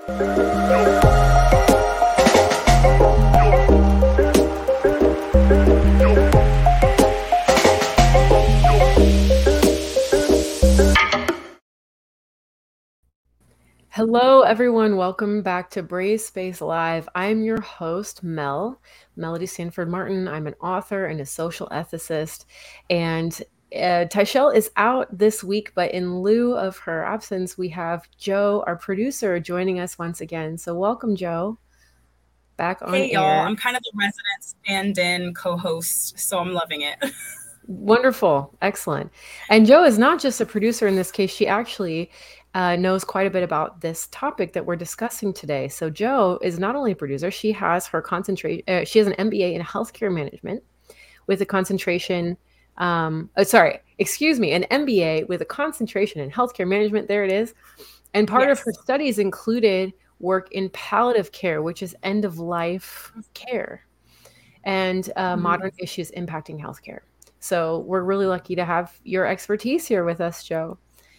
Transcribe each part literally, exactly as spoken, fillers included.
Hello, everyone. Welcome back to Brave Space Live. I'm your host, Mel, Melody Sanford Martin. I'm an author and a social ethicist. And uh, Tyshell is out this week, but in lieu of her absence, we have Joe, our producer, joining us once again. So welcome, Joe, back on Hey, air. y'all. I'm kind of the resident stand-in co-host, so I'm loving it. Wonderful. Excellent. And Joe is not just a producer in this case. She actually uh, knows quite a bit about this topic that we're discussing today. So Joe is not only a producer, she has her concentrate. Uh, she has an M B A in healthcare management with a concentration. Um, oh, sorry, excuse me, an M B A with a concentration in healthcare management. There it is. And part Yes. of her studies included work in palliative care, which is end of life care, and uh, Mhm. modern issues impacting healthcare. So we're really lucky to have your expertise here with us, Joe.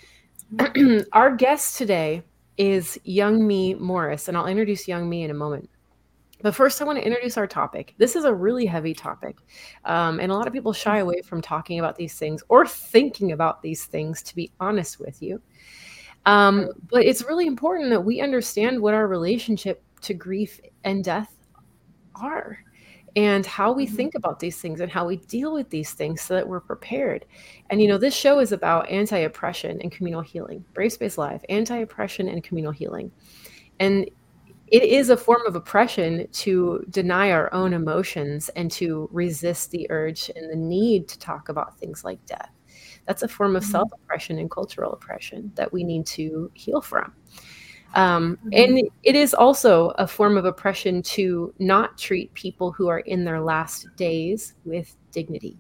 Our guest today is Youngmi Morris, and I'll introduce Youngmi in a moment. But first, I want to introduce our topic. This is a really heavy topic, um, and a lot of people shy away from talking about these things or thinking about these things, to be honest with you. Um, but it's really important that we understand what our relationship to grief and death are, and how we Mhm. think about these things and how we deal with these things so that we're prepared. And, you know, this show is about anti-oppression and communal healing. Brave Space Live, anti-oppression and communal healing. And it is a form of oppression to deny our own emotions and to resist the urge and the need to talk about things like death. That's a form of Mhm. self-oppression and cultural oppression that we need to heal from. Um, Mhm. and it is also a form of oppression to not treat people who are in their last days with dignity.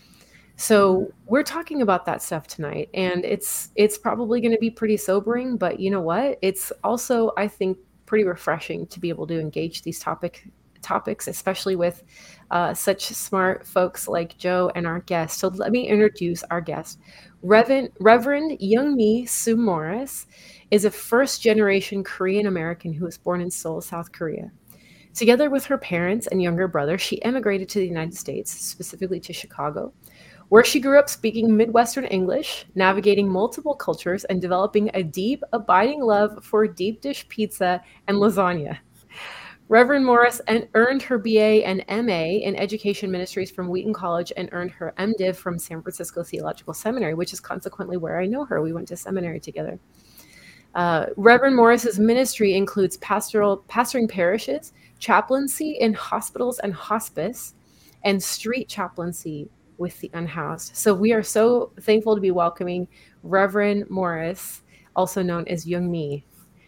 So we're talking about that stuff tonight, and it's it's probably going to be pretty sobering, but you know what? It's also, I think, pretty refreshing to be able to engage these topic topics, especially with uh, such smart folks like Joe and our guest. So let me introduce our guest. Reverend Reverend Youngmi Sue Morris is a first generation Korean American who was born in Seoul, South Korea. Together with her parents and younger brother, she emigrated to the United States, specifically to Chicago, where she grew up speaking Midwestern English, navigating multiple cultures, and developing a deep, abiding love for deep dish pizza and lasagna. Reverend Morris and earned her B A and M A in Education Ministries from Wheaton College and earned her MDiv from San Francisco Theological Seminary, which is consequently where I know her. We went to seminary together. Uh, Reverend Morris's ministry includes pastoral pastoring parishes, chaplaincy in hospitals and hospice, and street chaplaincy with the unhoused. So we are so thankful to be welcoming Reverend Morris, also known as Youngmi.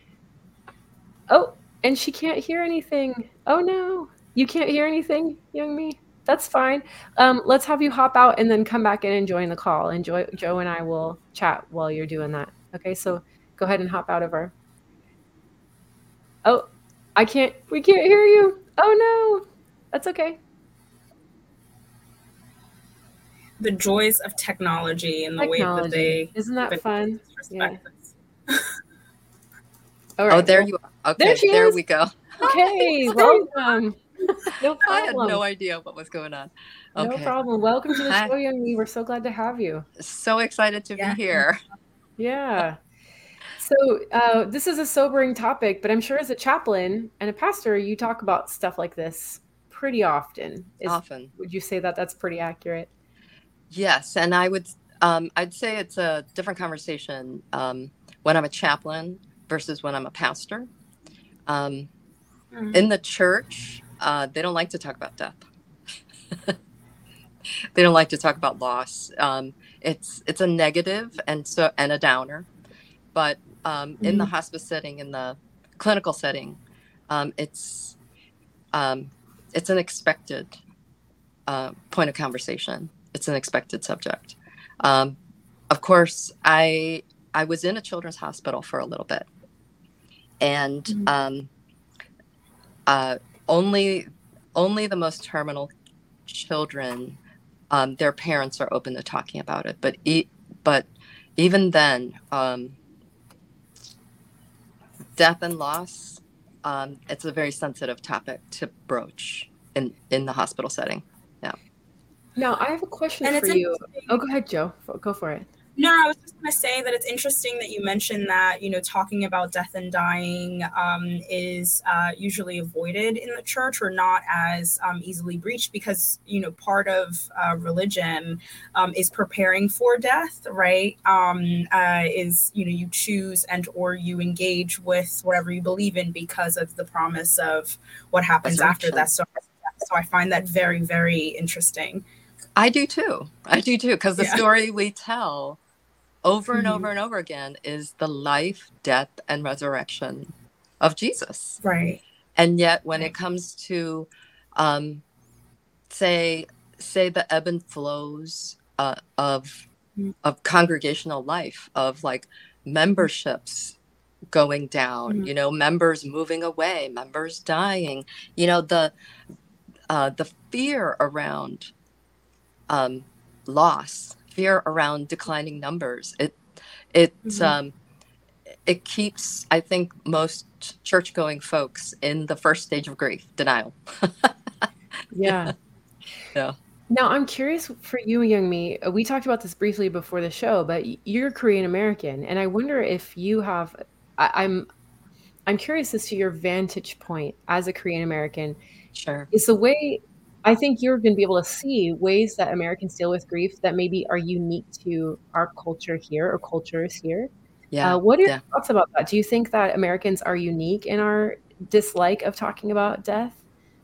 Oh, and she can't hear anything. Oh no, you can't hear anything, Youngmi. That's fine. Um, let's have you hop out and then come back in and join the call. And Joe, Joe and I will chat while you're doing that. Okay, so go ahead and hop out of our. Oh, I can't. We can't hear you. Oh no, that's okay. The joys of technology and the way that Technology, they isn't that fun? Yeah. disrespect us. All Oh, right. there Well, you are. there Okay, she there is. we go. Okay, welcome. No I had problem. no idea what was going on. No Okay. problem. Welcome to the Hi. show, Youngmi. We're so glad to have you. So excited to Yeah. be here. Yeah. So uh, this is a sobering topic, but I'm sure as a chaplain and a pastor, you talk about stuff like this pretty often. Is, Often. Would you say that that's pretty accurate? Yes, and I would um I'd say it's a different conversation um when I'm a chaplain versus when I'm a pastor. Um Mhm. in the church, uh they don't like to talk about death. They don't like to talk about loss. Um it's it's a negative and so and a downer. But um in the Mhm. hospice setting, in the clinical setting, um it's um it's an expected uh, point of conversation. It's an expected subject. Um, of course, I I was in a children's hospital for a little bit, and Mhm. um, uh, only only the most terminal children, um, their parents are open to talking about it. But e- but even then, um, death and loss, um, it's a very sensitive topic to broach in, in the hospital setting. Yeah. Now, I have a question And for you. Oh, go ahead, Joe. Go for it. No, I was just going to say that it's interesting that you mentioned that, you know, talking about death and dying um, is uh, usually avoided in the church or not as um, easily breached because, you know, part of uh, religion um, is preparing for death, right? Um, uh, is, you know, you choose and or you engage with whatever you believe in because of the promise of what happens after that. So, so I find that very, very interesting. I do too. I do too. Because the Yeah. story we tell over and Mhm. over and over again is the life, death, and resurrection of Jesus. Right. And yet when Right. it comes to, um, say, say the ebb and flows uh, of, Mhm. of congregational life, of like memberships going down, Mhm. you know, members moving away, members dying, you know, the, uh, the fear around um, loss, fear around declining numbers. It it Mhm. um, it keeps, I think, most church-going folks in the first stage of grief, denial. Yeah. Yeah. Now, I'm curious for you, Youngmi. uh, We talked about this briefly before the show, but y- you're Korean American, and I wonder if you have. I, I'm I'm curious as to your vantage point as a Korean American. Sure. Is the way I think you're going to be able to see ways that Americans deal with grief that maybe are unique to our culture here or cultures here. Yeah. Uh, what are your Yeah. thoughts about that? Do you think that Americans are unique in our dislike of talking about death?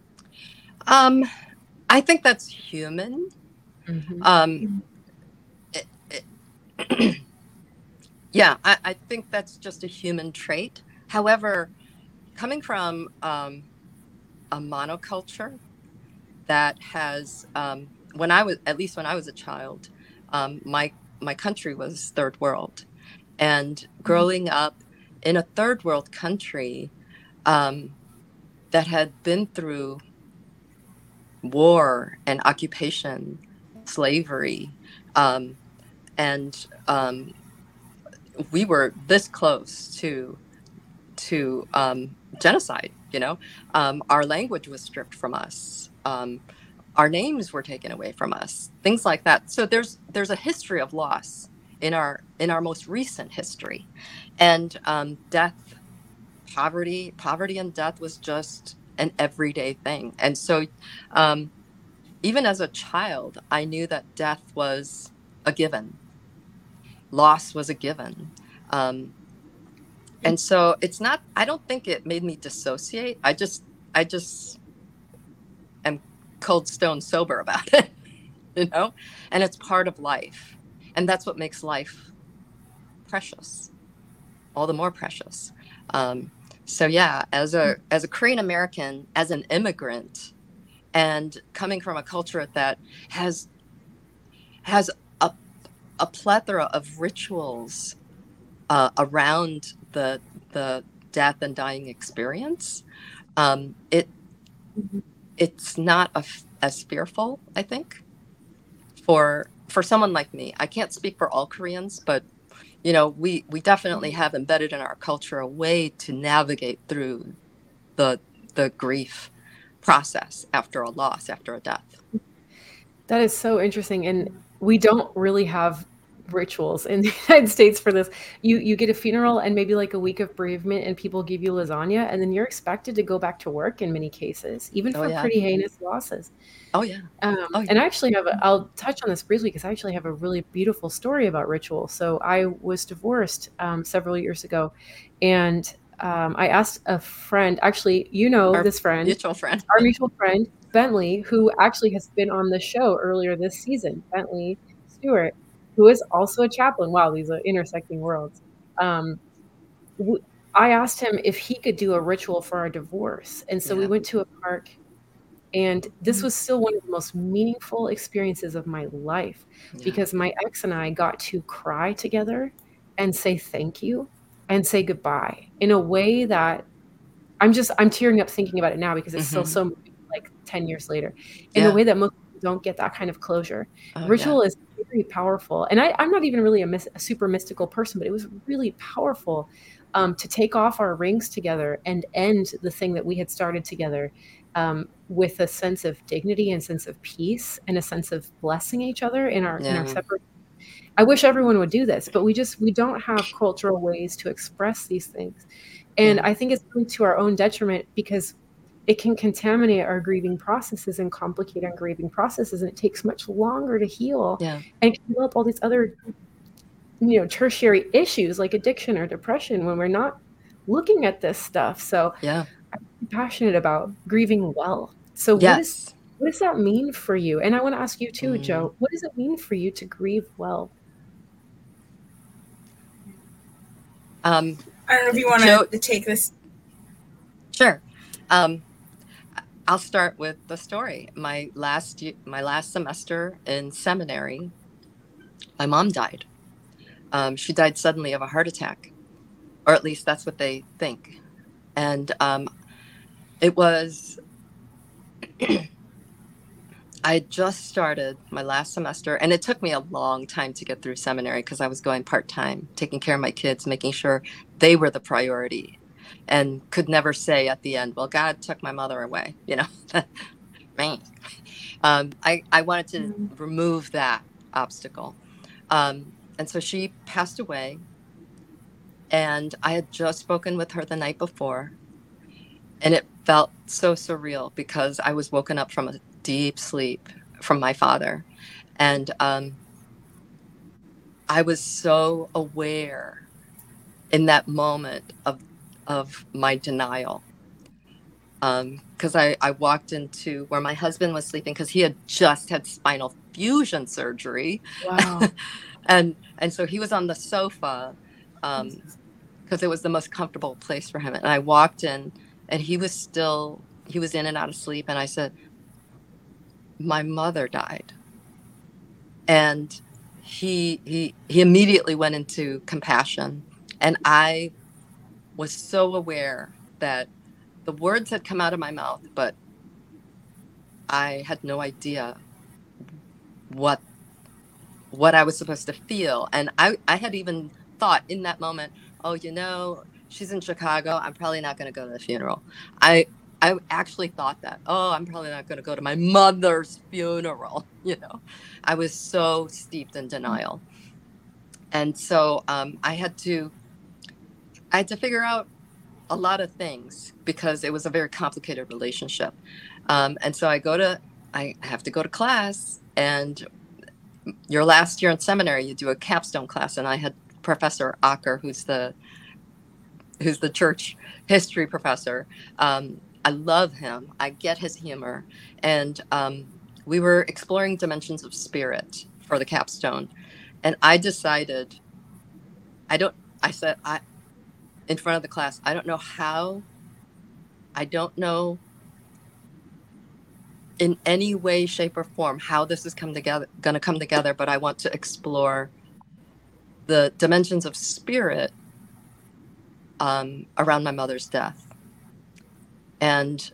Um, I think that's human. Mhm. Um, it, it, yeah, I, I think that's just a human trait. However, coming from um, a monoculture that has, um, when I was, at least when I was a child, um, my my country was third world, and growing up in a third world country um, that had been through war and occupation, slavery, um, and um, we were this close to to um, genocide. You know, um, our language was stripped from us. Um, our names were taken away from us. Things like that. So there's there's a history of loss in our in our most recent history, and um, death, poverty, poverty and death was just an everyday thing. And so, um, even as a child, I knew that death was a given. Loss was a given. Um, and so it's not, I don't think it made me dissociate. I just, I just am cold stone sober about it, you know, and it's part of life. And that's what makes life precious, all the more precious. Um, so yeah, as a, as a Korean American, as an immigrant, and coming from a culture that has, has a, a plethora of rituals uh, around the, the death and dying experience, um, it, Mhm. it's not a, as fearful, I think, for for someone like me. I can't speak for all Koreans, but you know, we we definitely have embedded in our culture a way to navigate through the the grief process after a loss, after a death. That is so interesting, and we don't really have rituals in the United States for this. You you get a funeral and maybe like a week of bereavement, and people give you lasagna, and then you're expected to go back to work in many cases, even Oh for yeah. pretty heinous losses. Oh yeah. Um, Oh yeah. and I actually have a, I'll touch on this briefly because I actually have a really beautiful story about ritual. So I was divorced um, several years ago, and um, I asked a friend, actually, you know, Our this friend, mutual friend. our mutual friend, Bentley, who actually has been on the show earlier this season, Bentley Stewart, who is also a chaplain. Wow, these are intersecting worlds. Um, w- I asked him if he could do a ritual for our divorce. And so we Yeah. went to a park, and this was still one of the most meaningful experiences of my life Yeah. because my ex and I got to cry together and say thank you and say goodbye in a way that I'm just I'm tearing up thinking about it now because it's still Mm-hmm. so moving, like ten years later, in a Yeah. way that most people don't get that kind of closure. Oh yeah. Ritual is very powerful, and I, I'm not even really a, mis- a super mystical person, but it was really powerful. um, to take off our rings together and end the thing that we had started together, um, with a sense of dignity and sense of peace and a sense of blessing each other in our in our Yeah. separate. I wish everyone would do this, but we just we don't have cultural ways to express these things, and Yeah. I think it's really to our own detriment, because it can contaminate our grieving processes and complicate our grieving processes, and it takes much longer to heal, Yeah. and can develop all these other, you know, tertiary issues like addiction or depression when we're not looking at this stuff. So Yeah. I'm passionate about grieving well. So what is Yes. what does that mean for you? And I want to ask you too, Mm. Joe, what does it mean for you to grieve well? Um, I don't know if you want Joe- to take this. Sure. Um, I'll start with the story. My last ye- my last semester in seminary, my mom died. Um, she died suddenly of a heart attack, or at least that's what they think. And um, it was, I had just started my last semester, and it took me a long time to get through seminary because I was going part-time, taking care of my kids, making sure they were the priority, and could never say at the end, well, God took my mother away, you know. Man. Um, I, I wanted to Mm. remove that obstacle. Um, and so she passed away, and I had just spoken with her the night before, and it felt so surreal because I was woken up from a deep sleep from my father. And um, I was so aware in that moment of, of my denial. Because um, I, I walked into where my husband was sleeping because he had just had spinal fusion surgery. Wow. and and so he was on the sofa um, because it was the most comfortable place for him. And I walked in, and he was still, he was in and out of sleep. And I said, my mother died. And he he he immediately went into compassion. And I was so aware that the words had come out of my mouth, but I had no idea what what I was supposed to feel. And I, I had even thought in that moment, oh, you know, she's in Chicago. I'm probably not going to go to the funeral. I I actually thought that, oh, I'm probably not going to go to my mother's funeral. You know, I was so steeped in denial. And so um, I had to, I had to figure out a lot of things because it was a very complicated relationship. Um, and so I go to, I have to go to class, and your last year in seminary, you do a capstone class. And I had Professor Acker, who's the, who's the church history professor. Um, I love him. I get his humor. And um, we were exploring dimensions of spirit for the capstone. And I decided, I don't, I said, I, in front of the class, I don't know how, I don't know in any way, shape, or form how this is come together, going to come together, but I want to explore the dimensions of spirit um, around my mother's death. And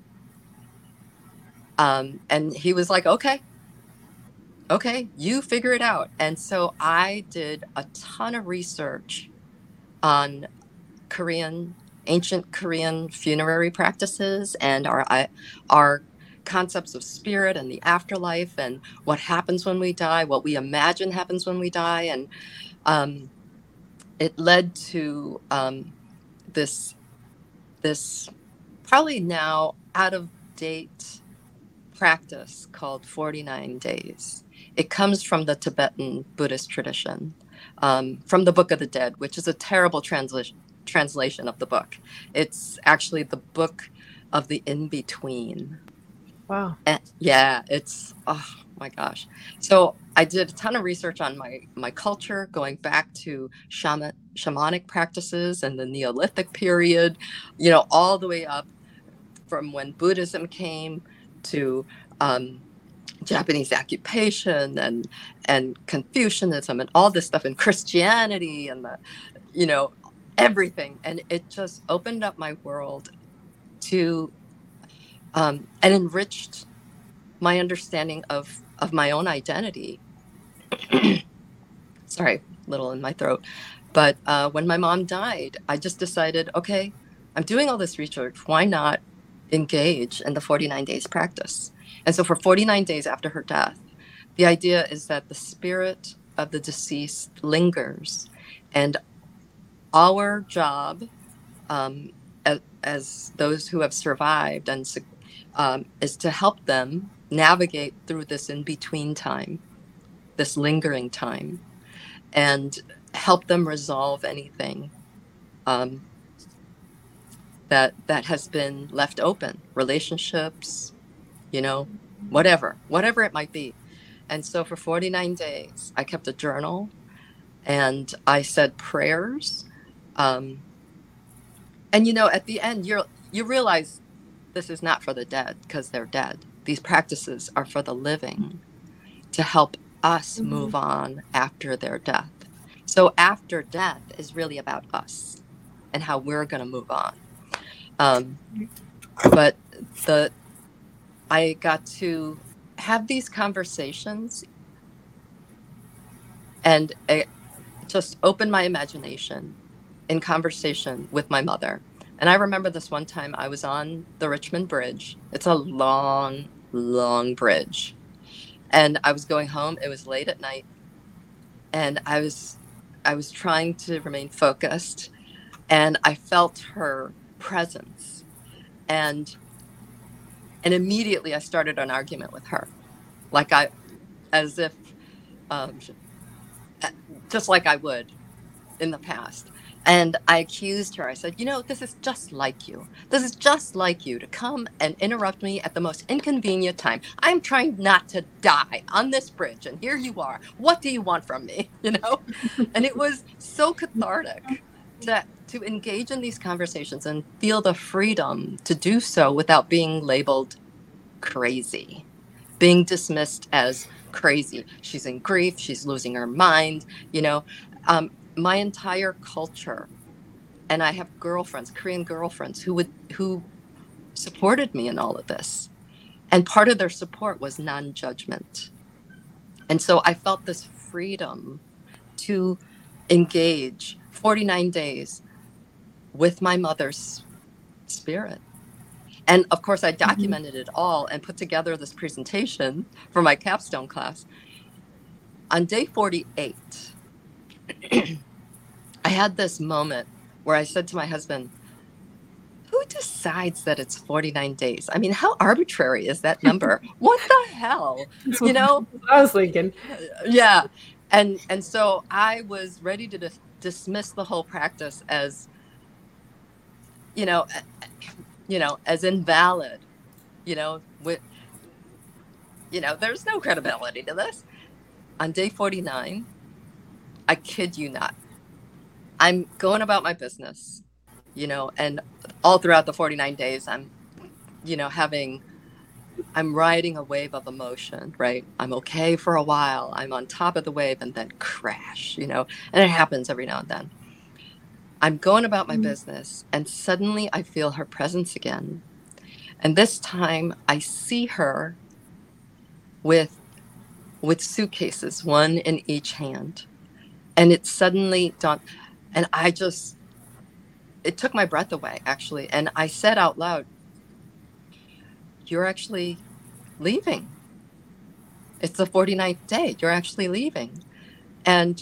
um, and he was like, okay, okay, you figure it out. And so I did a ton of research on Korean, ancient Korean funerary practices and our our concepts of spirit and the afterlife and what happens when we die, what we imagine happens when we die. And um, it led to um, this, this probably now out of date practice called forty-nine days. It comes from the Tibetan Buddhist tradition, um, from the Book of the Dead, which is a terrible translation translation of the book. It's actually the book of the in-between. Wow. And yeah, it's, oh my gosh. So I did a ton of research on my, my culture, going back to shaman, shamanic practices and the Neolithic period, you know, all the way up from when Buddhism came to um, Japanese occupation and, and Confucianism and all this stuff, and Christianity and the, you know, everything. And it just opened up my world to um, and enriched my understanding of of my own identity. Sorry, little in my throat. But uh, when my mom died, I just decided, okay, I'm doing all this research. Why not engage in the forty-nine days practice? And so for forty-nine days after her death, the idea is that the spirit of the deceased lingers, and our job um, as, as those who have survived and um, is to help them navigate through this in-between time, this lingering time, and help them resolve anything um, that that has been left open, relationships, you know, whatever, whatever it might be. And so for forty-nine days, I kept a journal and I said prayers. Um, and, you know, at the end, you're, you realize this is not for the dead because they're dead. These practices are for the living to help us mm-hmm. move on after their death. So after death is really about us and how we're going to move on. Um, but the I got to have these conversations and it just opened my imagination in conversation with my mother. And I remember this one time I was on the Richmond Bridge. It's a long, long bridge. And I was going home. It was late at night. And I was I was trying to remain focused. And I felt her presence. And and immediately I started an argument with her. Like I, as if, um, just like I would in the past. And I accused her. I said, you know, this is just like you. This is just like you to come and interrupt me at the most inconvenient time. I'm trying not to die on this bridge, and here you are. What do you want from me? You know? And it was so cathartic to, to engage in these conversations and feel the freedom to do so without being labeled crazy, being dismissed as crazy. She's in grief. She's losing her mind, you know? Um, my entire culture, and I have girlfriends, Korean girlfriends, who would who supported me in all of this. And part of their support was non-judgment. And so I felt this freedom to engage forty-nine days with my mother's spirit. And of course, I documented mm-hmm. it all and put together this presentation for my capstone class. On day forty-eight, I had this moment where I said to my husband, who decides that it's forty-nine days? I mean, how arbitrary is that number? What the hell? You know? I was thinking. Yeah. And and so I was ready to dis- dismiss the whole practice as, you know, you know, as invalid, you know, with, you know, there's no credibility to this. On day forty-nine, I kid you not, I'm going about my business, you know, and all throughout the forty-nine days, I'm, you know, having, I'm riding a wave of emotion, right? I'm okay for a while. I'm on top of the wave and then crash, you know, and it happens every now and then. I'm going about my business and suddenly I feel her presence again. And this time I see her with, with suitcases, one in each hand. And it suddenly dawned, and I just, it took my breath away, actually. And I said out loud, you're actually leaving. It's the forty-ninth day. You're actually leaving. And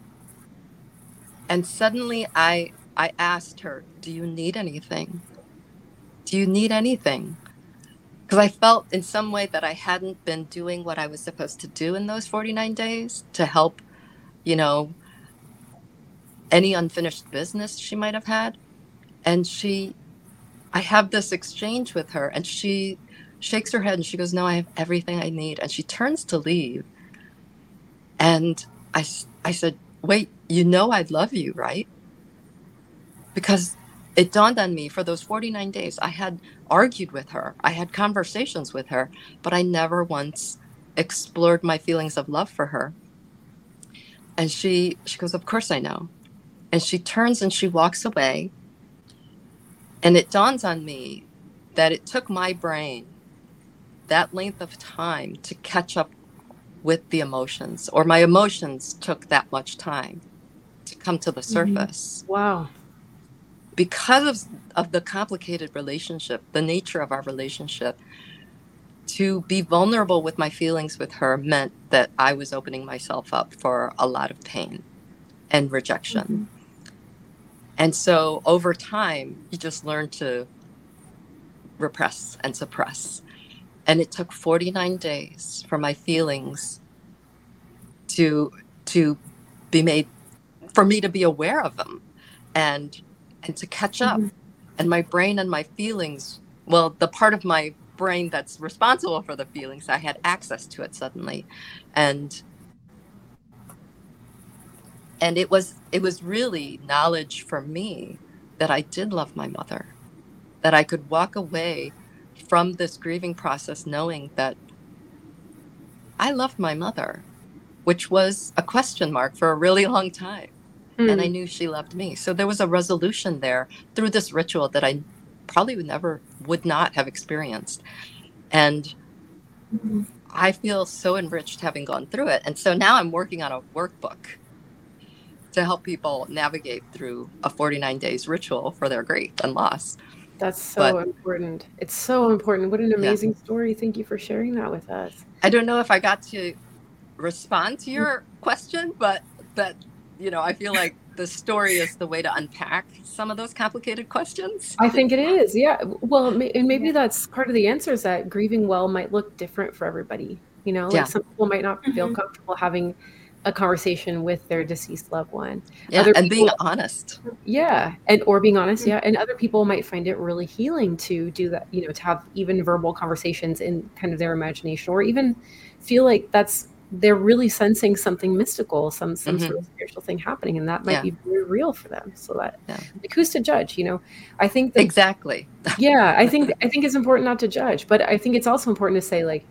and suddenly I I asked her, do you need anything? Do you need anything? Because I felt in some way that I hadn't been doing what I was supposed to do in those forty-nine days to help, you know, any unfinished business she might have had. And she, I have this exchange with her and she shakes her head and she goes, no, I have everything I need. And she turns to leave. And I, I said, wait, you know I love you, right? Because it dawned on me for those forty-nine days, I had argued with her. I had conversations with her, but I never once explored my feelings of love for her. And she, she goes, of course I know. And she turns and she walks away. And it dawns on me that it took my brain that length of time to catch up with the emotions, or my emotions took that much time to come to the surface. Mm-hmm. Wow. Because of, of the complicated relationship, the nature of our relationship, to be vulnerable with my feelings with her meant that I was opening myself up for a lot of pain and rejection. Mm-hmm. And so over time, you just learn to repress and suppress. And it took forty-nine days for my feelings to to be made, for me to be aware of them and and to catch up. Mm-hmm. And my brain and my feelings, well, the part of my brain that's responsible for the feelings, I had access to it suddenly. And and it was it was really knowledge for me that I did love my mother, that I could walk away from this grieving process knowing that I loved my mother, which was a question mark for a really long time. Mm. And I knew she loved me. So there was a resolution there through this ritual that I probably would never, would not have experienced. And mm-hmm. I feel so enriched having gone through it. And so now I'm working on a workbook to help people navigate through a forty-nine days ritual for their grief and loss. That's so but, important. It's so important. What an amazing yeah. story. Thank you for sharing that with us. I don't know if I got to respond to your question, but that, you know, I feel like the story is the way to unpack some of those complicated questions. I think it is. Yeah. Well, and maybe yeah. that's part of the answer, is that grieving well might look different for everybody. You know, like yeah. some people might not feel mm-hmm. comfortable having a conversation with their deceased loved one. Yeah, other and people, being honest. Yeah, and or being honest, yeah. And other people might find it really healing to do that, you know, to have even verbal conversations in kind of their imagination, or even feel like that's, they're really sensing something mystical, some some mm-hmm. sort of spiritual thing happening, and that might yeah. be very real for them. So that, yeah. like, who's to judge, you know? I think that, exactly. yeah, I think I think it's important not to judge, but I think it's also important to say, like,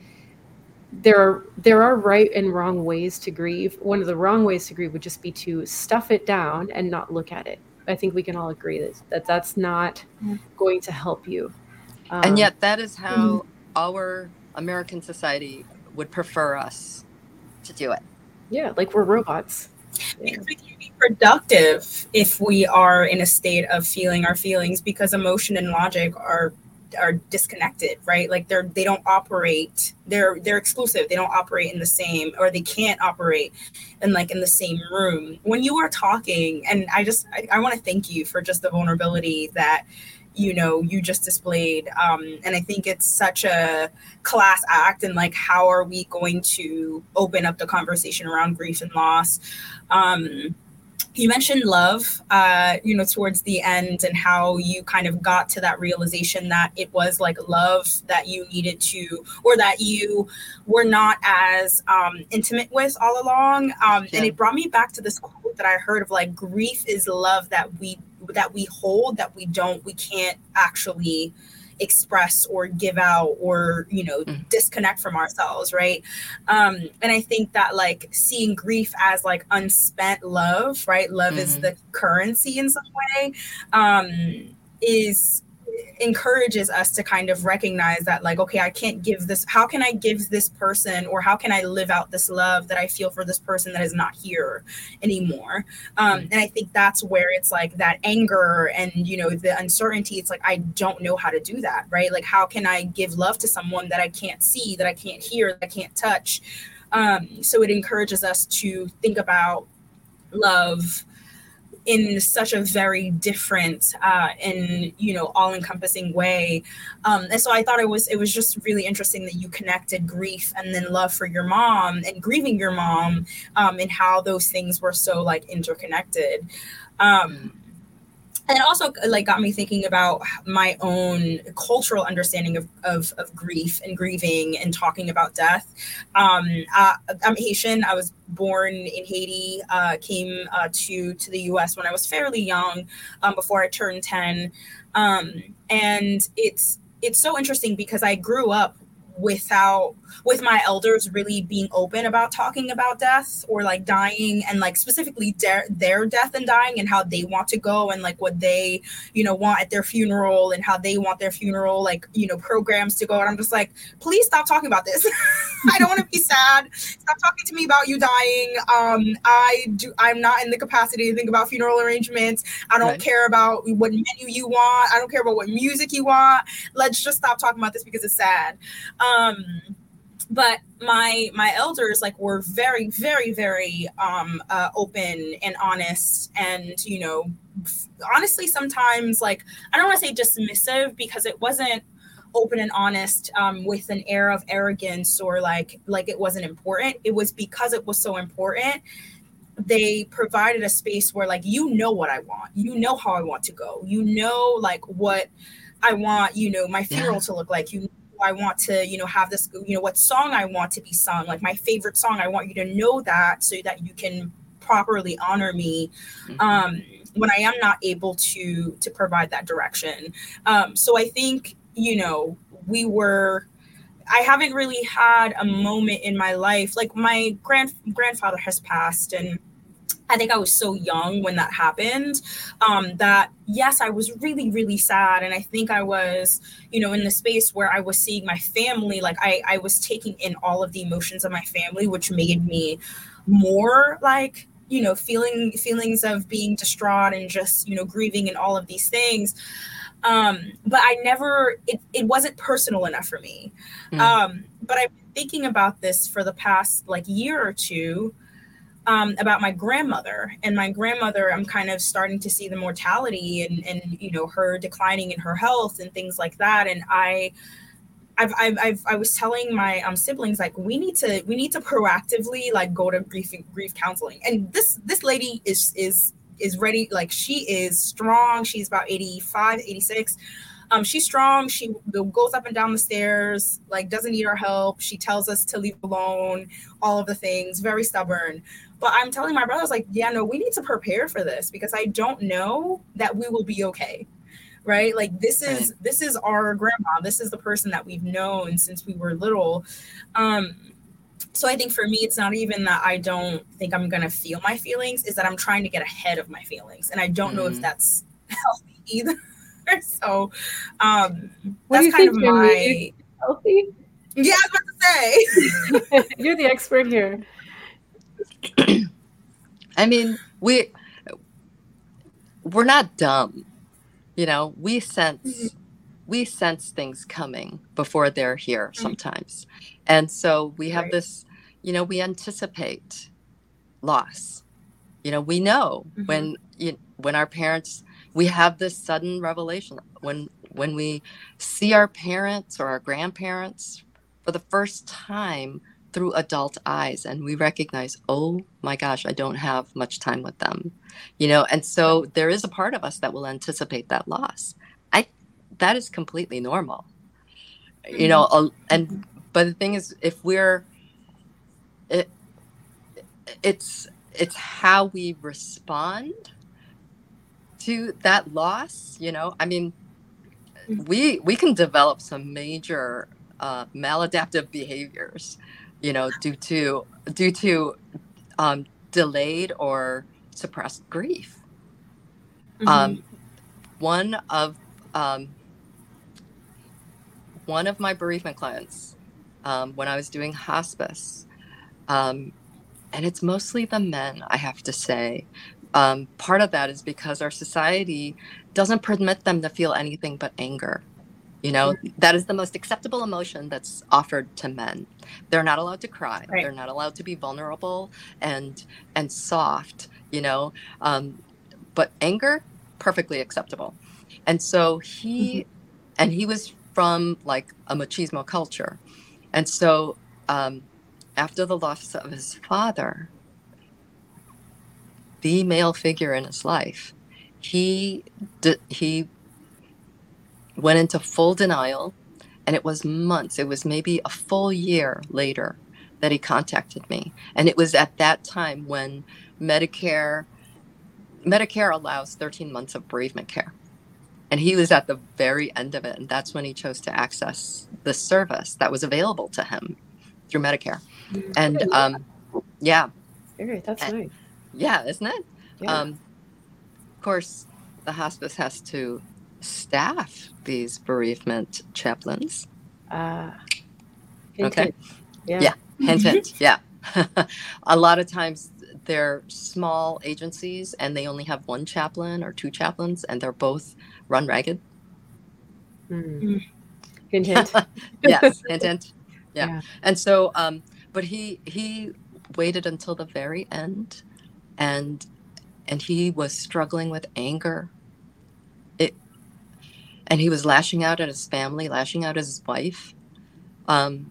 there are there are right and wrong ways to grieve. One of the wrong ways to grieve would just be to stuff it down and not look at it. I think we can all agree that, that that's not mm-hmm. going to help you. Um, and yet that is how mm-hmm. our American society would prefer us to do it. Yeah, like we're robots. Because we can be productive if we are in a state of feeling our feelings, because emotion and logic are are disconnected, right? Like they're they don't operate, they're they're exclusive. They don't operate in the same, or they can't operate in like in the same room. When you are talking, and I just I, I want to thank you for just the vulnerability that, you know, you just displayed. Um, and I think it's such a class act, and like, how are we going to open up the conversation around grief and loss? Um, You mentioned love, uh, you know, towards the end, and how you kind of got to that realization that it was like love that you needed to, or that you were not as um, intimate with all along. Um, yeah. And it brought me back to this quote that I heard of, like, grief is love that we that we hold, that we don't, we can't actually express or give out, or, you know, mm. disconnect from ourselves, right? Um, and I think that, like, seeing grief as like unspent love, right? Love mm-hmm. is the currency in some way, um, is encourages us to kind of recognize that, like, okay, I can't give this, how can I give this person, or how can I live out this love that I feel for this person that is not here anymore? Um, and I think that's where it's like that anger and, you know, the uncertainty. It's like, I don't know how to do that, right? Like, how can I give love to someone that I can't see, that I can't hear, that I can't touch? Um, so it encourages us to think about love in such a very different uh, and, you know, all-encompassing way. Um, and so I thought it was it was just really interesting that you connected grief and then love for your mom and grieving your mom, um, and how those things were so, like, interconnected. Um, and it also, like, got me thinking about my own cultural understanding of, of, of grief and grieving and talking about death. Um, uh, I'm Haitian. I was born in Haiti, uh, came uh, to, to the U S when I was fairly young, um, before I turned ten. Um, and it's it's so interesting because I grew up without with my elders really being open about talking about death or like dying, and like specifically their their death and dying and how they want to go, and like what they, you know, want at their funeral, and how they want their funeral, like, you know, programs to go. And I'm just like, please stop talking about this. I don't want to be sad. Stop talking to me about you dying. Um, I do. I'm not in the capacity to think about funeral arrangements. I don't right. care about what menu you want. I don't care about what music you want. Let's just stop talking about this because it's sad. Um, but my my elders like were very, very, very um, uh, open and honest, and, you know, honestly, sometimes like, I don't want to say dismissive, because it wasn't open and honest um, with an air of arrogance or like like it wasn't important. It was because it was so important. They provided a space where, like, you know what I want, you know how I want to go, you know, like what I want, you know, my funeral yeah. to look like, you know, I want to, you know, have this, you know, what song I want to be sung, like my favorite song. I want you to know that so that you can properly honor me mm-hmm. um, when I am not able to to provide that direction. Um, so I think, you know, we were, I haven't really had a moment in my life, like my grand grandfather has passed, and I think I was so young when that happened, um, that yes, I was really, really sad. And I think I was, you know, in the space where I was seeing my family, like I, I was taking in all of the emotions of my family, which made me more like, you know, feeling feelings of being distraught and just, you know, grieving and all of these things. Um, but I never, it, it wasn't personal enough for me. Mm. Um, but I've been thinking about this for the past like year or two, um, about my grandmother. And my grandmother, I'm kind of starting to see the mortality and, and, you know, her declining in her health and things like that. And I, I've, I've, I've I was telling my um, siblings, like, we need to, we need to proactively like go to grief, grief counseling. And this, this lady is, is, is ready. Like, she is strong. She's about eighty-five, eighty-six. Um, she's strong. She goes up and down the stairs, like doesn't need our help. She tells us to leave alone, all of the things, very stubborn. But I'm telling my brothers, like, yeah, no, we need to prepare for this, because I don't know that we will be okay. Right. Like, this is, right. this is our grandma. This is the person that we've known since we were little. Um, So I think for me, it's not even that I don't think I'm going to feel my feelings, is that I'm trying to get ahead of my feelings. And I don't mm. know if that's healthy either. So um, that's kind of my... Healthy? Yeah, I was about to say. You're the expert here. I mean, we, we're not dumb. You know, we sense... Mm-hmm. we sense things coming before they're here sometimes. And so we have right. this, you know, we anticipate loss. You know, we know mm-hmm. when, you, when our parents, we have this sudden revelation when, when we see our parents or our grandparents for the first time through adult eyes, and we recognize, oh my gosh, I don't have much time with them, you know? And so there is a part of us that will anticipate that loss. I That is completely normal, you know, uh, and, but the thing is, if we're, it, it's, it's how we respond to that loss, you know, I mean, we, we can develop some major uh, maladaptive behaviors, you know, due to, due to um, delayed or suppressed grief. Mm-hmm. Um, one of, um, One of my bereavement clients, um, when I was doing hospice, um, and it's mostly the men, I have to say. Um, part of that is because our society doesn't permit them to feel anything but anger. You know, that is the most acceptable emotion that's offered to men. They're not allowed to cry. Right. They're not allowed to be vulnerable and and soft, you know. Um, but anger, perfectly acceptable. And so he, mm-hmm. and he was from like a machismo culture. And so um, after the loss of his father, the male figure in his life, he d- he went into full denial, and it was months, it was maybe a full year later that he contacted me. And it was at that time when Medicare, Medicare allows thirteen months of bereavement care. And he was at the very end of it. And that's when he chose to access the service that was available to him through Medicare. And um, yeah. Very, that's and, nice. Yeah, isn't it? Yeah. Um, of course, the hospice has to staff these bereavement chaplains. Uh, hint, okay. hint. Yeah. Yeah. Hint, hint. Yeah. A lot of times they're small agencies and they only have one chaplain or two chaplains and they're both run ragged. Mm. Hint, hint. Yes. Hint, hint. Yeah. Yeah. And so, um, but he, he waited until the very end and, and he was struggling with anger. It, and he was lashing out at his family, lashing out at his wife. Um,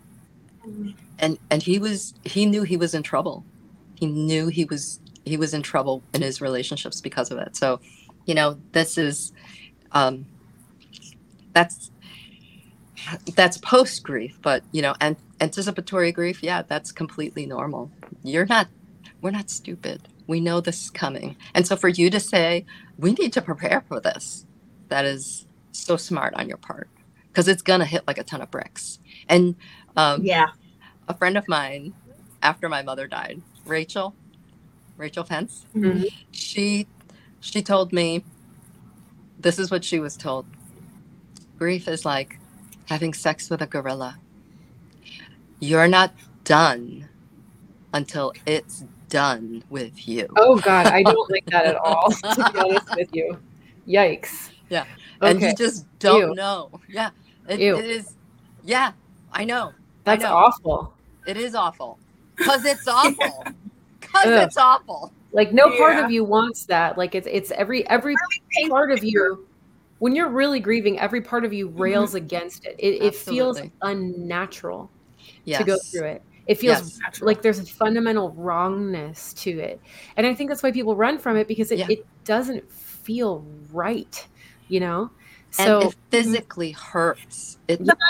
and, and he was, he knew he was in trouble. He knew he was, he was in trouble in his relationships because of it. So, you know, this is, um, that's, that's post grief, but you know, and anticipatory grief. Yeah, that's completely normal. You're not, we're not stupid. We know this is coming. And so for you to say, we need to prepare for this, that is so smart on your part, because it's going to hit like a ton of bricks. And um, yeah, a friend of mine, after my mother died, Rachel, Rachel Pence, Mm-hmm. she, she told me, this is what she was told. Grief is like having sex with a gorilla. You're not done until it's done with you. Oh God, I don't like that at all, to be honest with you. Yikes. Yeah. And Okay. you just don't Ew. know. Yeah. It, Ew. it is. Yeah, I know. That's I know. awful. It is awful. Because it's awful. Because Ugh. it's awful. Like no part Yeah. of you wants that. Like it's it's every every part of you. When you're really grieving, every part of you rails mm-hmm. against it. It, it feels unnatural yes. to go through it. It feels yes. like there's a fundamental wrongness to it. And I think that's why people run from it, because it, yeah. it doesn't feel right, you know? So and it physically hurts. It, yeah.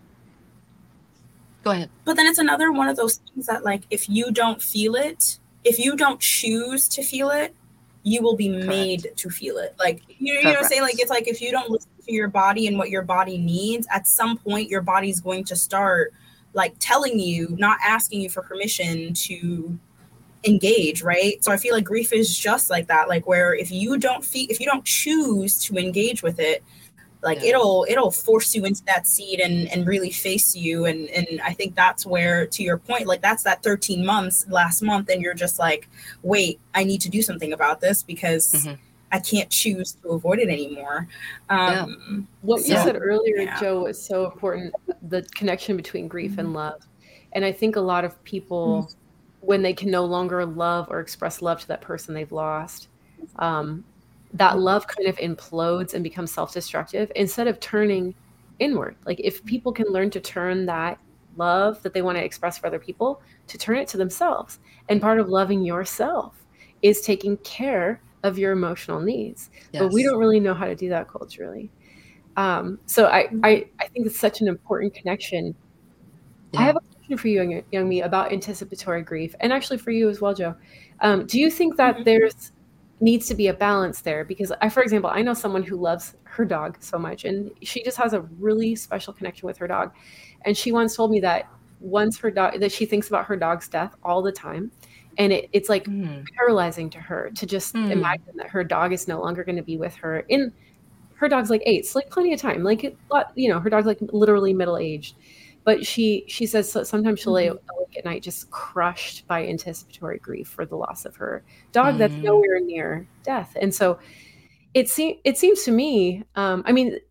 Go ahead. But then it's another one of those things that, like, if you don't feel it, if you don't choose to feel it, you will be Correct. Made to feel it. Like, you know, you know what I'm saying? Like, it's like if you don't listen to your body and what your body needs, at some point your body's going to start like telling you, not asking you for permission to engage, right? So I feel like grief is just like that, like where if you don't feel, if you don't choose to engage with it, like yeah. it'll it'll force you into that seat and and really face you. And and I think that's where, to your point, like that's that thirteen months last month, and you're just like, wait, I need to do something about this because mm-hmm. I can't choose to avoid it anymore. Um, yeah. What you so, said earlier, yeah. Joe, was so important, the connection between grief mm-hmm. and love. And I think a lot of people, mm-hmm. when they can no longer love or express love to that person they've lost, um, that love kind of implodes and becomes self-destructive instead of turning inward. Like if people can learn to turn that love that they want to express for other people, to turn it to themselves. And part of loving yourself is taking care of your emotional needs. Yes. But we don't really know how to do that culturally. Um, so I, I, I think it's such an important connection. Yeah. I have a question for you, young, young me, about anticipatory grief, and actually for you as well, Joe. Um, do you think that mm-hmm. there's needs to be a balance there? Because I, for example, I know someone who loves her dog so much, and she just has a really special connection with her dog. And she once told me that once her dog, that she thinks about her dog's death all the time. And it, it's like mm. paralyzing to her to just mm. imagine that her dog is no longer going to be with her. In her dog's like eight, so like plenty of time. Like, it, you know, her dog's like literally middle-aged. But she she says so sometimes she'll lay awake at night just crushed by anticipatory grief for the loss of her dog mm. that's nowhere near death. And so it seems it seems to me, um, I mean,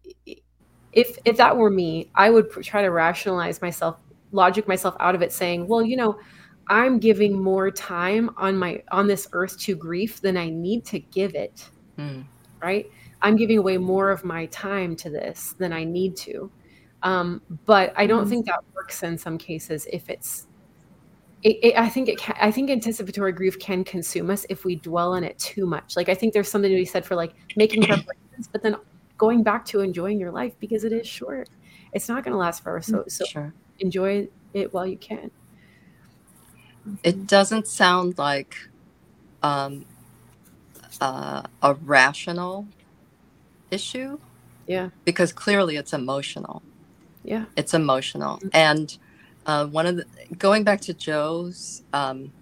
if if that were me, I would try to rationalize myself, logic myself out of it, saying, well, you know, I'm giving more time on my on this earth to grief than I need to give it. Mm. Right? I'm giving away more of my time to this than I need to. Um, but I don't mm-hmm. think that works in some cases. If it's, it, it, I think it can, I think anticipatory grief can consume us if we dwell on it too much. Like, I think there's something to be said for like making preparations, but then going back to enjoying your life, because it is short. It's not going to last forever. So, so sure. enjoy it while you can. It doesn't sound like um, uh, a rational issue. Yeah. Because clearly it's emotional. Yeah. It's emotional. Mm-hmm. And uh, one of the, going back to Joe's, um,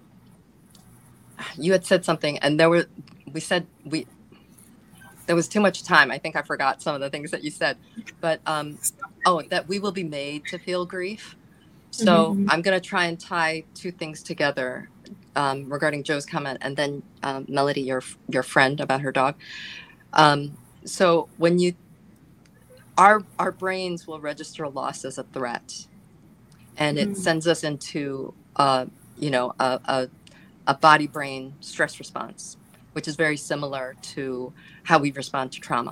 you had said something, and there were, we said, we, there was too much time. I think I forgot some of the things that you said, but, um, oh, that we will be made to feel grief. So mm-hmm. I'm going to try and tie two things together um, regarding Joe's comment, and then um, Melody, your your friend about her dog. Um, so when you, our our brains will register loss as a threat, and mm-hmm. it sends us into, uh, you know, a, a a body-brain stress response, which is very similar to how we respond to trauma.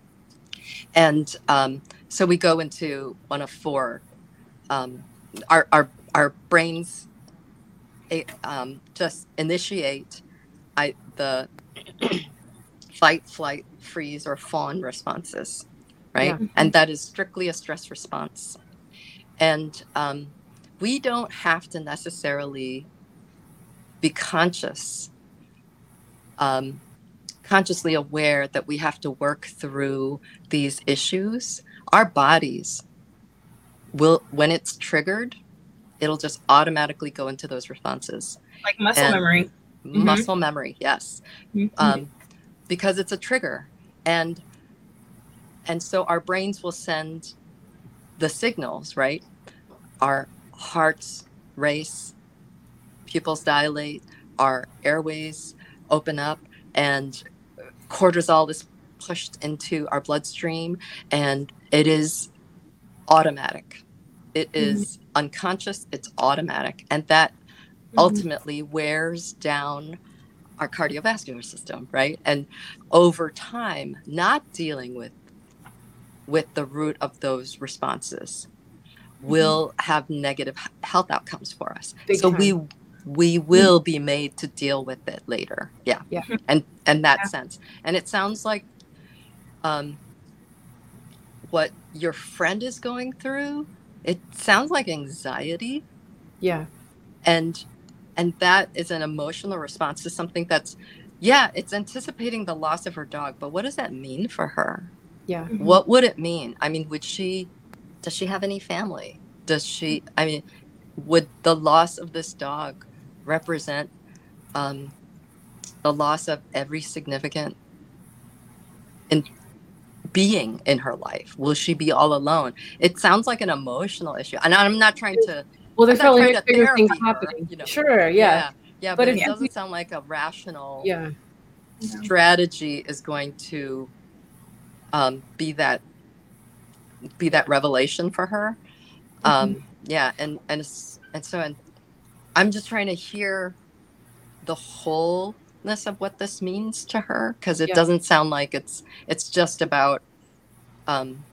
And um, so we go into one of four. Um, our our our brains um, just initiate I, the fight, flight, freeze, or fawn responses, right? Yeah. And that is strictly a stress response. And um, we don't have to necessarily be conscious, um, consciously aware that we have to work through these issues. Our bodies will, when it's triggered, it'll just automatically go into those responses. Like muscle and memory. Muscle mm-hmm. memory, yes. Mm-hmm. Um, because it's a trigger. And and so our brains will send the signals, right? Our hearts race, pupils dilate, our airways open up, and cortisol is pushed into our bloodstream, and it is automatic. It is mm-hmm. unconscious, it's automatic. And that mm-hmm. ultimately wears down our cardiovascular system, right? And over time, not dealing with with the root of those responses mm-hmm. will have negative health outcomes for us. Big so time. we we will mm-hmm. be made to deal with it later. Yeah. Yeah. And and that yeah. sense. And it sounds like um what your friend is going through, it sounds like anxiety. Yeah. And and that is an emotional response to something that's, yeah, it's anticipating the loss of her dog, but what does that mean for her? Yeah. Mm-hmm. What would it mean? I mean, would she, does she have any family? Does she, I mean, would the loss of this dog represent um, the loss of every significant in, being in her life? Will she be all alone? It sounds like an emotional issue. And I'm not trying to, well, there's probably bigger things happening. You know? Sure, yeah. Yeah, yeah but, but it if, doesn't sound like a rational yeah. strategy is going to um, be that be that revelation for her. Um, mm-hmm. Yeah, and and and so and I'm just trying to hear the wholeness of what this means to her, because it yeah. doesn't sound like it's it's just about um,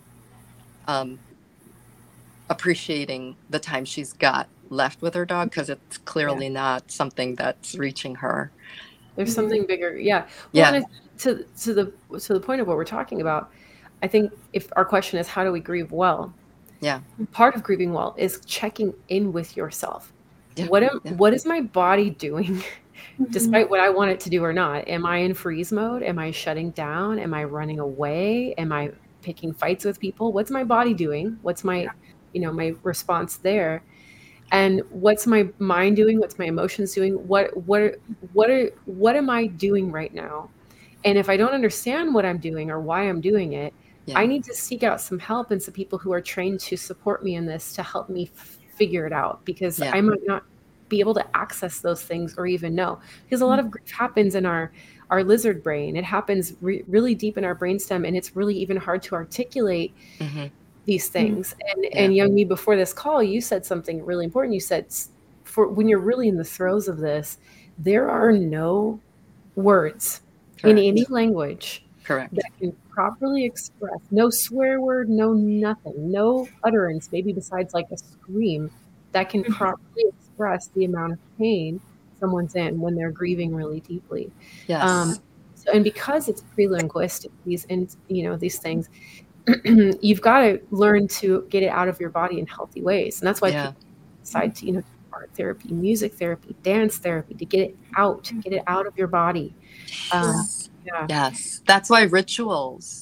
um, appreciating the time she's got left with her dog, because it's clearly yeah. not something that's reaching her. There's something bigger. Yeah. Well, yeah. And I, to to the to the point of what we're talking about, I think if our question is how do we grieve well? Yeah. Part of grieving well is checking in with yourself. Yeah. What am yeah. what is my body doing mm-hmm. despite what I want it to do or not? Am I in freeze mode? Am I shutting down? Am I running away? Am I picking fights with people? What's my body doing? What's my, you know, my response there? And what's my mind doing? What's my emotions doing? What what what are what am I doing right now? And if I don't understand what I'm doing or why I'm doing it, yeah. I need to seek out some help and some people who are trained to support me in this to help me f- figure it out, because yeah. I might not be able to access those things or even know, because a lot of grief happens in our our lizard brain. It happens re- really deep in our brainstem, and it's really even hard to articulate mm-hmm. these things. And yeah. and Young Mi, before this call, you said something really important. You said for when you're really in the throes of this, there are no words Correct. In any language Correct. that can properly express, no swear word, no nothing, no utterance, maybe besides like a scream, that can mm-hmm. properly express the amount of pain someone's in when they're grieving really deeply. Yes. Um, so, and because it's pre-linguistic, these and you know these things, you've got to learn to get it out of your body in healthy ways, and that's why yeah. people decide to you know art therapy, music therapy, dance therapy to get it out, get it out of your body. Um, yes. Yeah. Yes, that's why rituals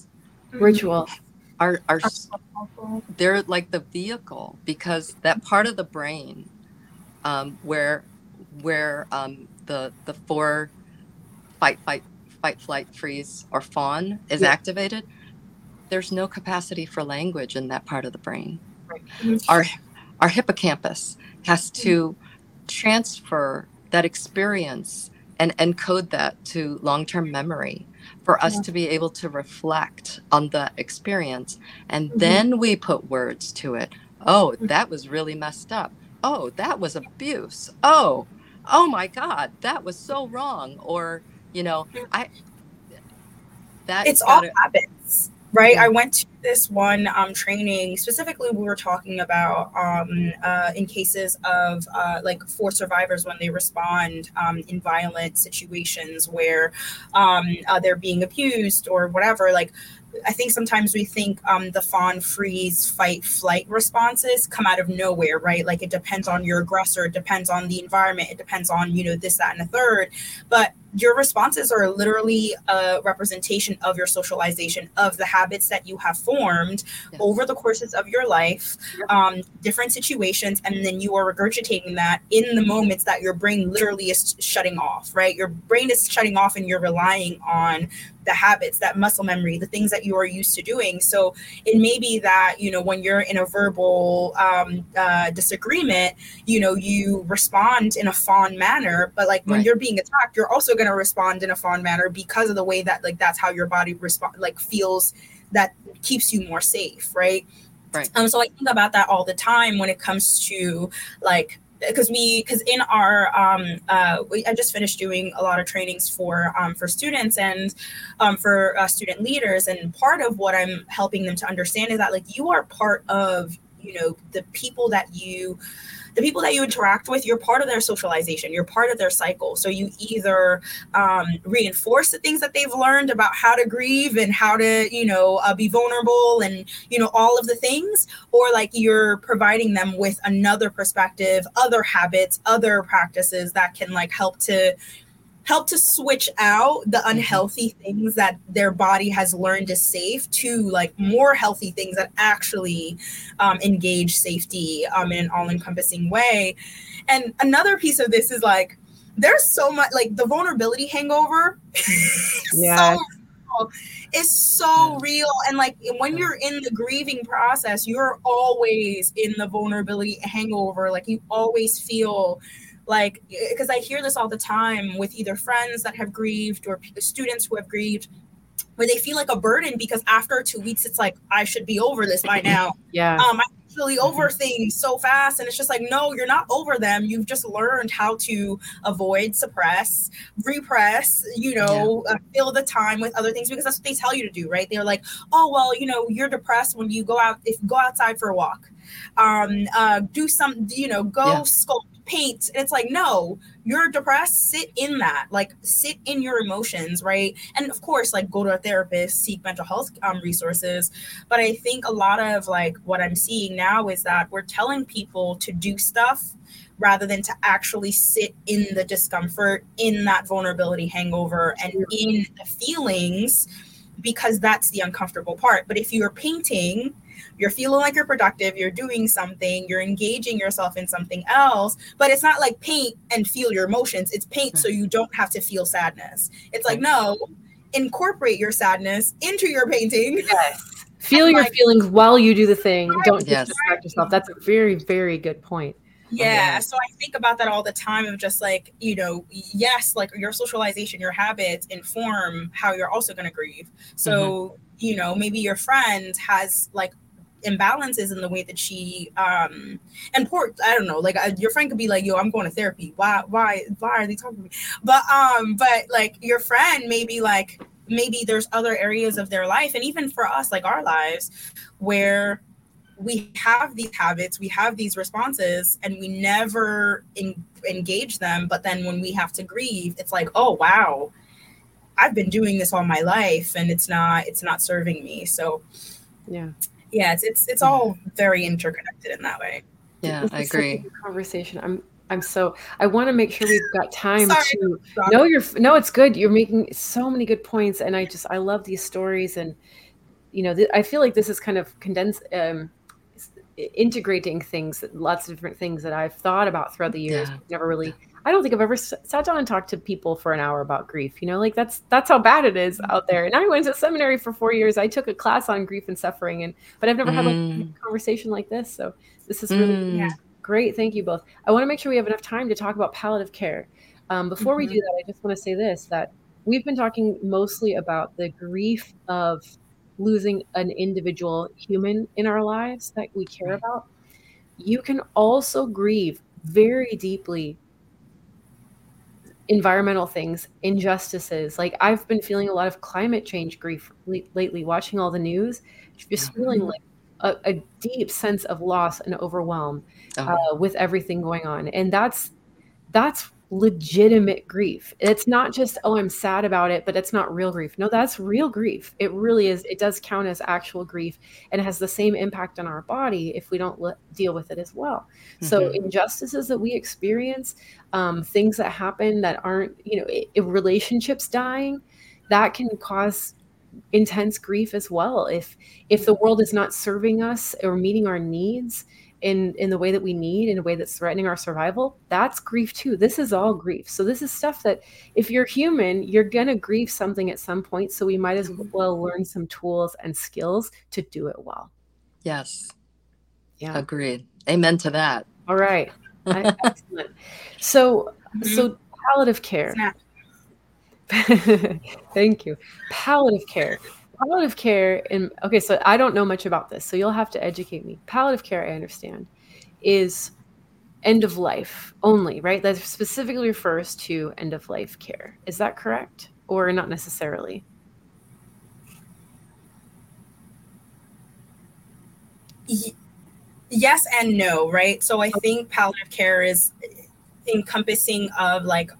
Ritual. Are are they're like the vehicle, because that part of the brain um, where where um, the the four fight fight fight flight freeze or fawn is Yeah. activated, there's no capacity for language in that part of the brain. Right. Our our hippocampus has to transfer that experience and encode that to long-term memory for us Yeah. to be able to reflect on the experience. And Mhm. then we put words to it. Oh, that was really messed up. Oh, that was abuse. Oh, oh my God, that was so wrong. Or, you know, I, that It's all gotta, habits, right? Yeah. I went to this one um, training. Specifically, we were talking about um, uh, in cases of uh, like for survivors when they respond um, in violent situations where um, uh, they're being abused or whatever. Like, I think sometimes we think um, the fawn, freeze, fight, flight responses come out of nowhere, right? Like it depends on your aggressor, it depends on the environment, it depends on, you know, this, that, and the third. But your responses are literally a representation of your socialization, of the habits that you have formed yes. over the courses of your life, um, different situations, and then you are regurgitating that in the moments that your brain literally is shutting off, right? Your brain is shutting off and you're relying on the habits, that muscle memory, the things that you are used to doing. So it may be that, you know, when you're in a verbal um, uh, disagreement, you know, you respond in a fawn manner, but like when Right. you're being attacked, you're also going to respond in a fawn manner because of the way that like that's how your body respond, like feels, that keeps you more safe, right? Right. Um, so I think about that all the time when it comes to like, because we, because in our, um, uh, we, I just finished doing a lot of trainings for, um, for students and, um, for uh, student leaders. And part of what I'm helping them to understand is that like, you are part of, you know, the people that you, the people that you interact with, you're part of their socialization, you're part of their cycle. So you either um, reinforce the things that they've learned about how to grieve and how to, you know, uh, be vulnerable and, you know, all of the things, or like you're providing them with another perspective, other habits, other practices that can like help to help to switch out the unhealthy mm-hmm. things that their body has learned is safe to like more healthy things that actually um, engage safety um, in an all-encompassing way. And another piece of this is like, there's so much, like the vulnerability hangover yeah. so real. It's so yeah. real. And like when you're in the grieving process, you're always in the vulnerability hangover. Like you always feel like, because I hear this all the time with either friends that have grieved or students who have grieved, where they feel like a burden because after two weeks, it's like, I should be over this by now. Yeah. Um, I'm usually over things so fast. And it's just like, no, you're not over them. You've just learned how to avoid, suppress, repress, you know, yeah. uh, fill the time with other things because that's what they tell you to do, right? They're like, oh, well, you know, you're depressed when you go out, if go outside for a walk, um, uh, do some, you know, go yeah. sculpt. Paint. It's like, no, you're depressed, sit in that, like sit in your emotions, right? And of course, like go to a therapist, seek mental health um, resources. But I think a lot of like what I'm seeing now is that we're telling people to do stuff rather than to actually sit in the discomfort, in that vulnerability hangover and in the feelings, because that's the uncomfortable part. But if you're painting, you're feeling like you're productive, you're doing something, you're engaging yourself in something else, but it's not like paint and feel your emotions. It's paint so you don't have to feel sadness. It's like, no, incorporate your sadness into your painting. Yes. Feel your like, feelings while you do the thing. Right, don't yes. distract yourself. That's a very, very good point. Yeah. So I think about that all the time of just like, you know, yes, like your socialization, your habits inform how you're also going to grieve. So, mm-hmm. you know, maybe your friend has like imbalances in the way that she um and poor I don't know, like uh, your friend could be like, yo, I'm going to therapy, why why why are they talking to me? But um but like your friend maybe like maybe there's other areas of their life, and even for us, like our lives, where we have these habits, we have these responses, and we never in, engage them. But then when we have to grieve, it's like, oh wow, I've been doing this all my life and it's not it's not serving me. So yeah Yeah, it's it's it's all very interconnected in that way. Yeah, this I is agree. Such a good conversation. I'm I'm so I want to make sure we've got time Sorry, to. No, you're no, it's good. You're making so many good points, and I just I love these stories, and you know, th- I feel like this is kind of condensed, um, integrating things, lots of different things that I've thought about throughout the years. Yeah. Never really, I don't think I've ever s- sat down and talked to people for an hour about grief. You know, like that's that's how bad it is out there. And I went to seminary for four years. I took a class on grief and suffering, and but I've never had like Mm. a conversation like this. So this is really Mm. Yeah. great. Thank you both. I want to make sure we have enough time to talk about palliative care. Um, before we Mhm. do that, I just want to say this, that we've been talking mostly about the grief of losing an individual human in our lives that we care Right. about. You can also grieve very deeply environmental things, injustices. Like I've been feeling a lot of climate change grief l- lately, watching all the news, just Yeah. feeling like a, a deep sense of loss and overwhelm Oh, uh, yeah. with everything going on. And that's that's legitimate grief. It's not just, oh, I'm sad about it, but it's not real grief. No, that's real grief. It really is. It does count as actual grief, and it has the same impact on our body if we don't le- deal with it as well. So Mhm. injustices that we experience, um, things that happen that aren't, you know, i- i- relationships dying, that can cause intense grief as well. If if the world is not serving us or meeting our needs in in the way that we need, in a way that's threatening our survival, that's grief too. This is all grief. So this is stuff that if you're human, you're gonna grieve something at some point. So we might as well learn some tools and skills to do it well. Yes. Yeah. Agreed. Amen to that. All right. I- Excellent. So Mhm. so palliative care. Snap. Thank you. Palliative care. Palliative care, and okay, so I don't know much about this, so you'll have to educate me. Palliative care, I understand, is end of life only, right? That specifically refers to end of life care. Is that correct? Or not necessarily? Y- yes and no, right? So I think palliative care is encompassing of like,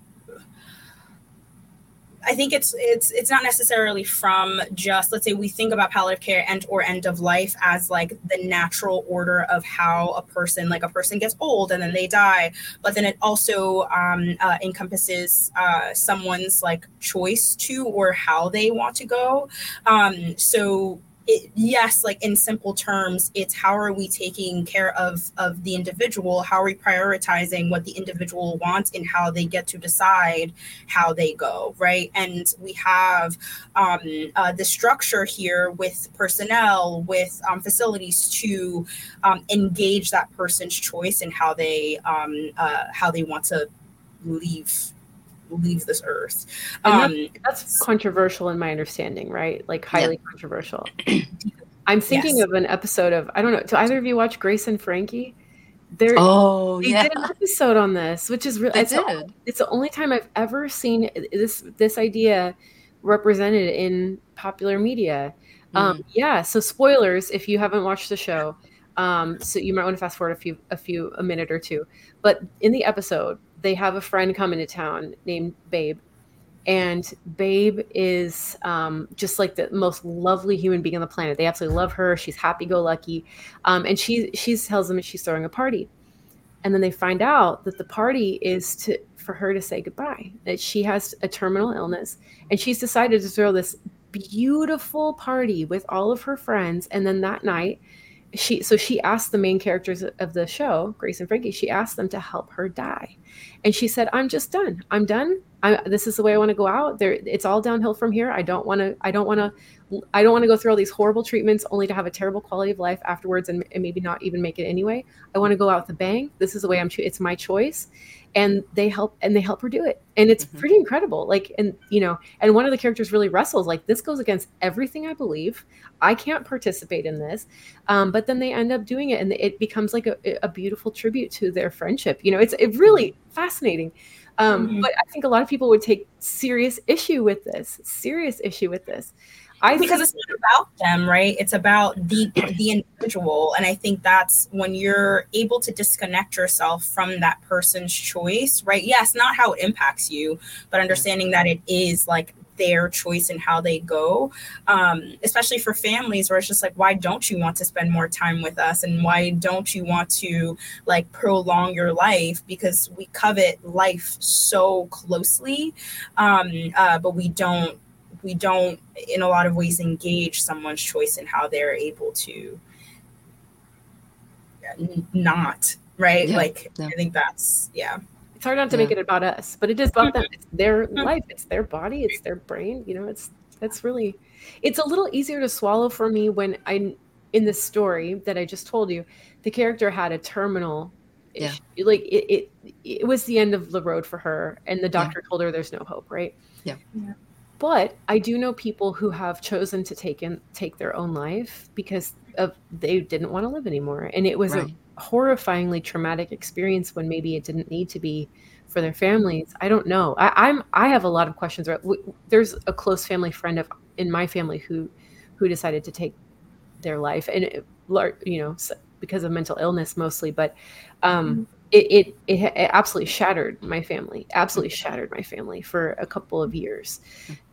I think it's it's it's not necessarily from just, let's say we think about palliative care and or end of life as like the natural order of how a person, like a person gets old and then they die, but then it also um, uh, encompasses uh, someone's like choice to or how they want to go. Um, so it, yes, like in simple terms, it's how are we taking care of of the individual? How are we prioritizing what the individual wants and how they get to decide how they go, right? And we have um, uh, the structure here with personnel, with um, facilities to um, engage that person's choice and how they um, uh, how they want to leave leave this earth. And Um, that's, that's controversial in my understanding, right? Like highly Yeah. controversial. I'm thinking Yes. of an episode of, I don't know, do either of you watch Grace and Frankie? They're, Oh, they yeah. did an episode on this, which is really, They it's, the- did. it's the only time I've ever seen this this idea represented in popular media. Um, Mhm. yeah, so spoilers if you haven't watched the show. Um, so you might want to fast forward a few a few a minute or two. But in the episode, they have a friend come into town named Babe. And Babe is um, just like the most lovely human being on the planet. They absolutely love her. She's happy-go-lucky. Um, and she she tells them she's throwing a party. And then they find out that the party is to for her to say goodbye, that she has a terminal illness. And she's decided to throw this beautiful party with all of her friends. And then that night, she so she asked the main characters of the show, Grace and Frankie, she asked them to help her die. And she said, I'm just done. I'm done. I, this is the way I want to go out there. It's all downhill from here. I don't want to, I don't want to, I don't want to go through all these horrible treatments only to have a terrible quality of life afterwards and, and maybe not even make it anyway. I want to go out with a bang. This is the way I'm, cho- it's my choice. And they help, and they help her do it. And it's Mhm. pretty incredible. Like, and you know, and one of the characters really wrestles, like, this goes against everything I believe. I can't participate in this. Um, but then they end up doing it, and it becomes like a, a beautiful tribute to their friendship. You know, it's it really fascinating. Um, Mhm. But I think a lot of people would take serious issue with this, serious issue with this. I because think, it's not about them, right? It's about the the individual. And I think that's when you're able to disconnect yourself from that person's choice, right? Yes, not how it impacts you, but understanding that it is like their choice and how they go, um, especially for families where it's just like, why don't you want to spend more time with us? And why don't you want to like prolong your life? Because we covet life so closely, um, uh, but we don't we don't, in a lot of ways, engage someone's choice in how they're able to not, right? Yeah. Like, Yeah. I think that's, yeah. It's hard not to Yeah. make it about us, but it is about them. It's their life. It's their body. It's their brain. You know, it's, that's really, it's a little easier to swallow for me when I, in the story that I just told you, the character had a terminal Yeah. issue. Like it, it, it was the end of the road for her, and the doctor yeah. told her there's no hope, right? Yeah. yeah. But I do know people who have chosen to take in, take their own life because of they didn't want to live anymore, and it was right. a horrifyingly traumatic experience when maybe it didn't need to be for their families. I don't know. I, I'm I have a lot of questions. There's a close family friend of in my family who who decided to take their life, and it, you know, because of mental illness mostly, but um mm-hmm. it, it it it absolutely shattered my family absolutely shattered my family for a couple of years.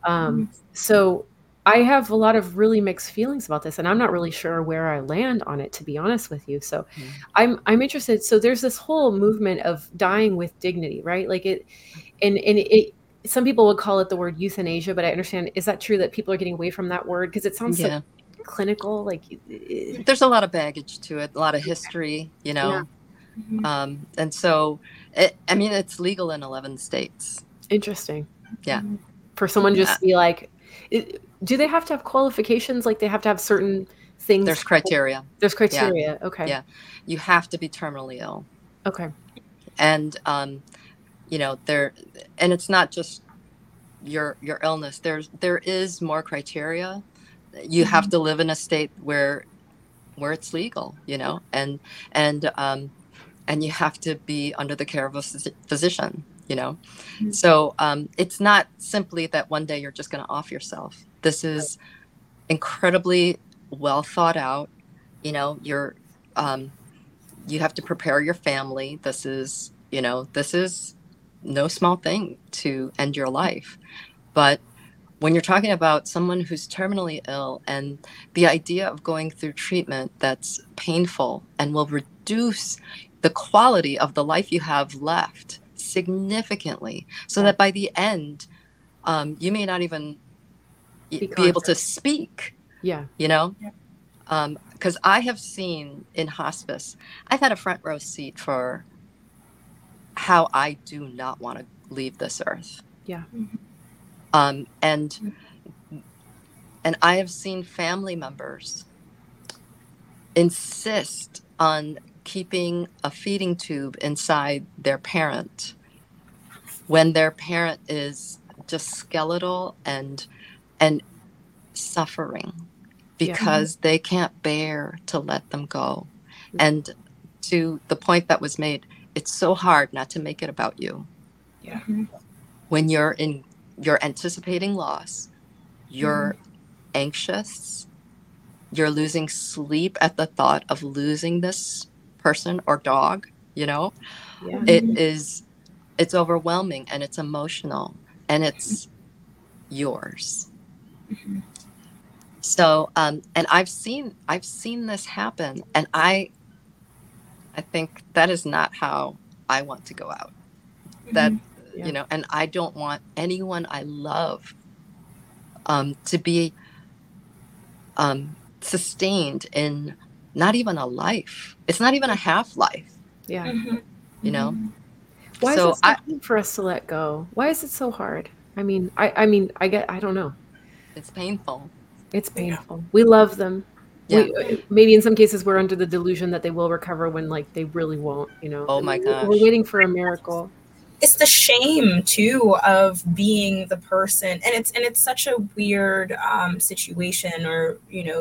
Um so I have a lot of really mixed feelings about this, and I'm not really sure where I land on it, to be honest with you. So mm-hmm. I'm I'm interested. So there's this whole movement of dying with dignity, right? Like it and and it some people would call it the word euthanasia, but I understand, is that true that people are getting away from that word because it sounds yeah. so clinical? Like there's a lot of baggage to it, a lot of history, you know. Yeah. Mm-hmm. Um, and so, it, I mean, it's legal in eleven states. Interesting. Yeah. For someone just to be like, it, do they have to have qualifications? Like they have to have certain things? There's criteria. There's criteria. Yeah. Okay. Yeah. You have to be terminally ill. Okay. And, um, you know, there, and it's not just your, your illness. There's, there is more criteria. You mm-hmm. have to live in a state where, where it's legal, you know, and, and, um, and you have to be under the care of a physician, you know? Mm-hmm. So, um, it's not simply that one day you're just going to off yourself. This is incredibly well thought out. You know, you're, um, you have to prepare your family. This is, you know, this is no small thing to end your life. But when you're talking about someone who's terminally ill and the idea of going through treatment that's painful and will reduce the quality of the life you have left significantly, so that by the end, um, you may not even be, be able to speak. Yeah. You know? Yeah. Um, because I have seen in hospice, I've had a front row seat for how I do not want to leave this earth. Yeah. Mm-hmm. Um, and and I have seen family members insist on keeping a feeding tube inside their parent when their parent is just skeletal and and suffering because yeah. they can't bear to let them go. Mm-hmm. And to the point that was made, it's so hard not to make it about you. Yeah. When you're in you're anticipating loss, you're mm-hmm. anxious, you're losing sleep at the thought of losing this person or dog, you know, yeah. it is, it's overwhelming and it's emotional and it's yours. Mm-hmm. So, um, and I've seen, I've seen this happen, and I, I think that is not how I want to go out. Mm-hmm. That, yeah. you know, and I don't want anyone I love um, to be um, sustained in not even a life. It's not even a half life. Yeah. Mm-hmm. You know? Why so is it so hard for us to let go? Why is it so hard? I mean, I, I mean, I get, I don't know. It's painful. It's painful. We love them. Yeah. We, maybe in some cases we're under the delusion that they will recover when like they really won't, you know. Oh my gosh. We're waiting for a miracle. It's the shame too of being the person, and it's and it's such a weird um, situation, or you know,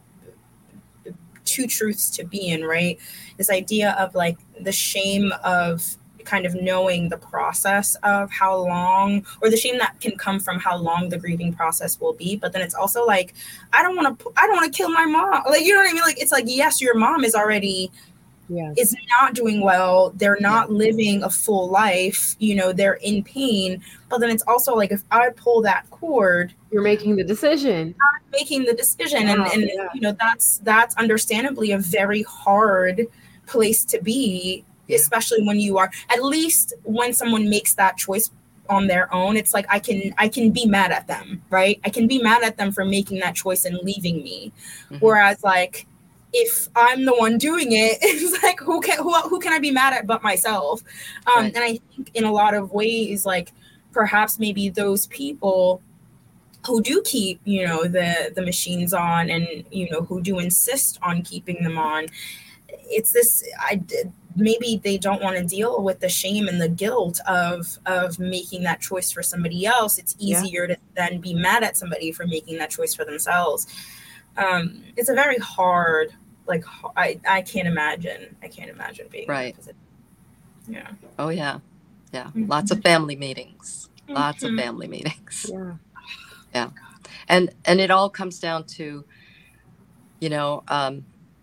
two truths to be in, right? This idea of like the shame of kind of knowing the process of how long, or the shame that can come from how long the grieving process will be. But then it's also like, I don't want to, I don't want to kill my mom. Like, you know what I mean? Like, it's like, yes, your mom is already, yeah. is not doing well. They're not yeah. living a full life. You know, they're in pain. But then it's also like, if I pull that cord, you're making the decision. I'm making the decision. Wow, and, and yeah. you know, that's, that's understandably a very hard place to be. Yeah. Especially when you are, at least when someone makes that choice on their own, it's like I can I can be mad at them, right? I can be mad at them for making that choice and leaving me. Mm-hmm. Whereas like if I'm the one doing it, it's like who can who who can I be mad at but myself? Um, right. And I think in a lot of ways, like perhaps maybe those people who do keep, you know, the the machines on, and you know, who do insist on keeping them on, it's this I maybe they don't want to deal with the shame and the guilt of of making that choice for somebody else. It's easier yeah. to then be mad at somebody for making that choice for themselves. Um, it's a very hard, like I I can't imagine I can't imagine being right. Yeah. Oh yeah, yeah. Mm-hmm. Lots of family meetings. Mm-hmm. Lots of family meetings. Yeah. Yeah, and and it all comes down to, you know, um,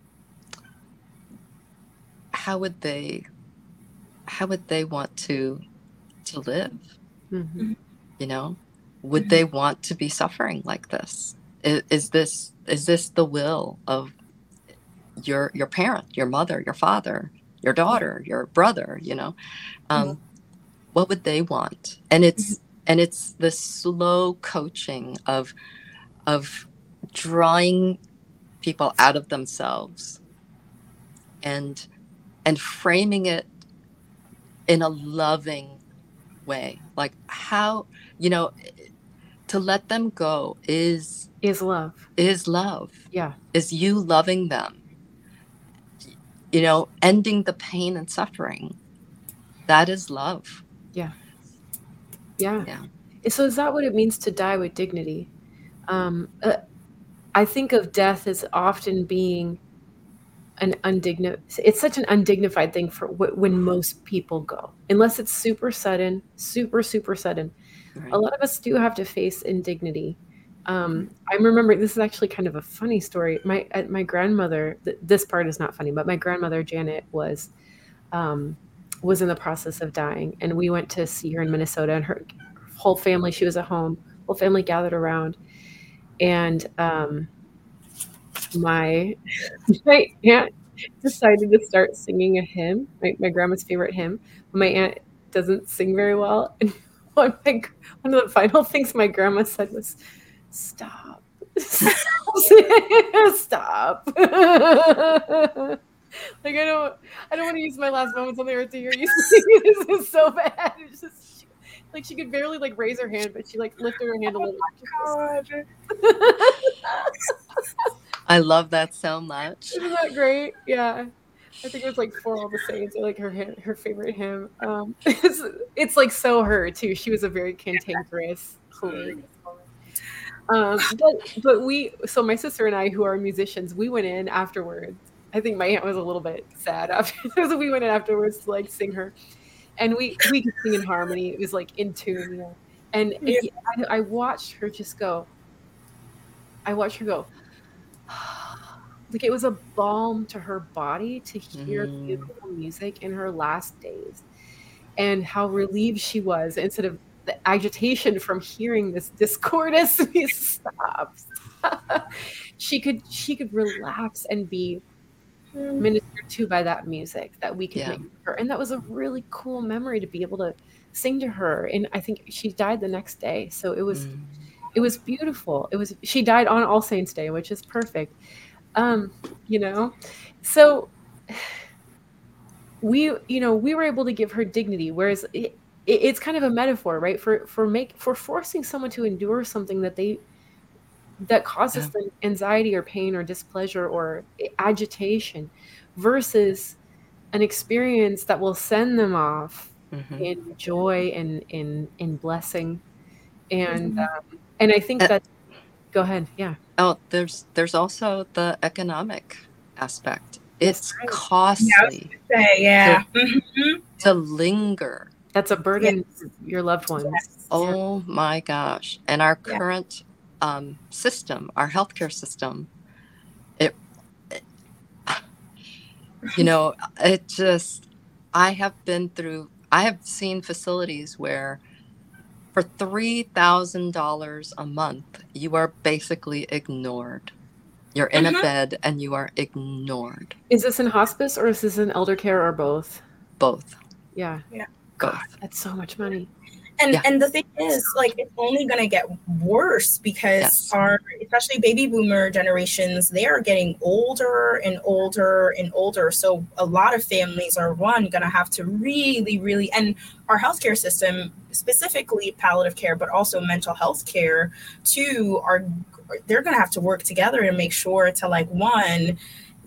how would they, how would they want to, to live? Mm-hmm. You know, would mm-hmm. they want to be suffering like this? Is, is this is this the will of your your parent, your mother, your father, your daughter, your brother? You know, um, mm-hmm. what would they want? And it's. Mm-hmm. And it's the slow coaching of of drawing people out of themselves and and framing it in a loving way. Like how, you know, to let them go is is love. Is love. Yeah. Is you loving them. You know, ending the pain and suffering. That is love. Yeah. Yeah. Yeah. So is that what it means to die with dignity? Um, uh, I think of death as often being an undignified, it's such an undignified thing for w- when most people go, unless it's super sudden, super, super sudden. Right. A lot of us do have to face indignity. Um, I remember, this is actually kind of a funny story. My, uh, my grandmother, th- this part is not funny, but my grandmother, Janet, was, um, was in the process of dying, and we went to see her in Minnesota, and her whole family, she was at home, whole family gathered around, and um, my my aunt decided to start singing a hymn, my, my grandma's favorite hymn. My aunt doesn't sing very well, and one, my, one of the final things my grandma said was, "Stop, stop." Like I don't, I don't want to use my last moments on the earth to hear you sing. This is so bad. It's just she, like she could barely like raise her hand, but she like lifted her hand a little. Oh my God. I love that so much. Isn't that great? Yeah, I think it was like For All the Saints, or like her her favorite hymn. Um, it's it's like so her too. She was a very cantankerous, hilarious woman. Um, but but we, so my sister and I, who are musicians, we went in afterwards. I think my aunt was a little bit sad after, so we went in afterwards to like sing her, and we we could sing in harmony. It was like in tune, you know. And yeah. it, I, I watched her just go. I watched her go. Like it was a balm to her body to hear mm. beautiful music in her last days, and how relieved she was instead of the agitation from hearing this discordance. Stop. she could she could relax and be ministered to by that music that we could yeah. make for her. And that was a really cool memory to be able to sing to her. And I think she died the next day. So it was mm. it was beautiful. It was she died on All Saints Day, which is perfect. Um, you know, so we, you know, we were able to give her dignity, whereas it, it, it's kind of a metaphor, right? For, for make, for forcing someone to endure something that they, that causes yeah. them anxiety or pain or displeasure or agitation, versus an experience that will send them off mm-hmm. in joy and in, in blessing. And, mm-hmm. um, and I think uh, that, go ahead. Yeah. Oh, there's there's also the economic aspect. It's right. costly yeah, say, yeah. to, mm-hmm. to linger. That's a burden yes. to your loved ones. Yes. Oh my gosh. And our current yeah. um, system, our healthcare system, it, it you know, it just, I have been through, I have seen facilities where for three thousand dollars a month, you are basically ignored. You're in mm-hmm. a bed and you are ignored. Is this in hospice or is this in elder care or both? Both. Yeah. Yeah. God, that's so much money. And Yeah. and the thing is, like, it's only going to get worse because Yes. our, especially baby boomer generations, they are getting older and older and older. So a lot of families are, one, going to have to really, really, and our healthcare system, specifically palliative care, but also mental health care, two, are they're going to have to work together and make sure to, like, one,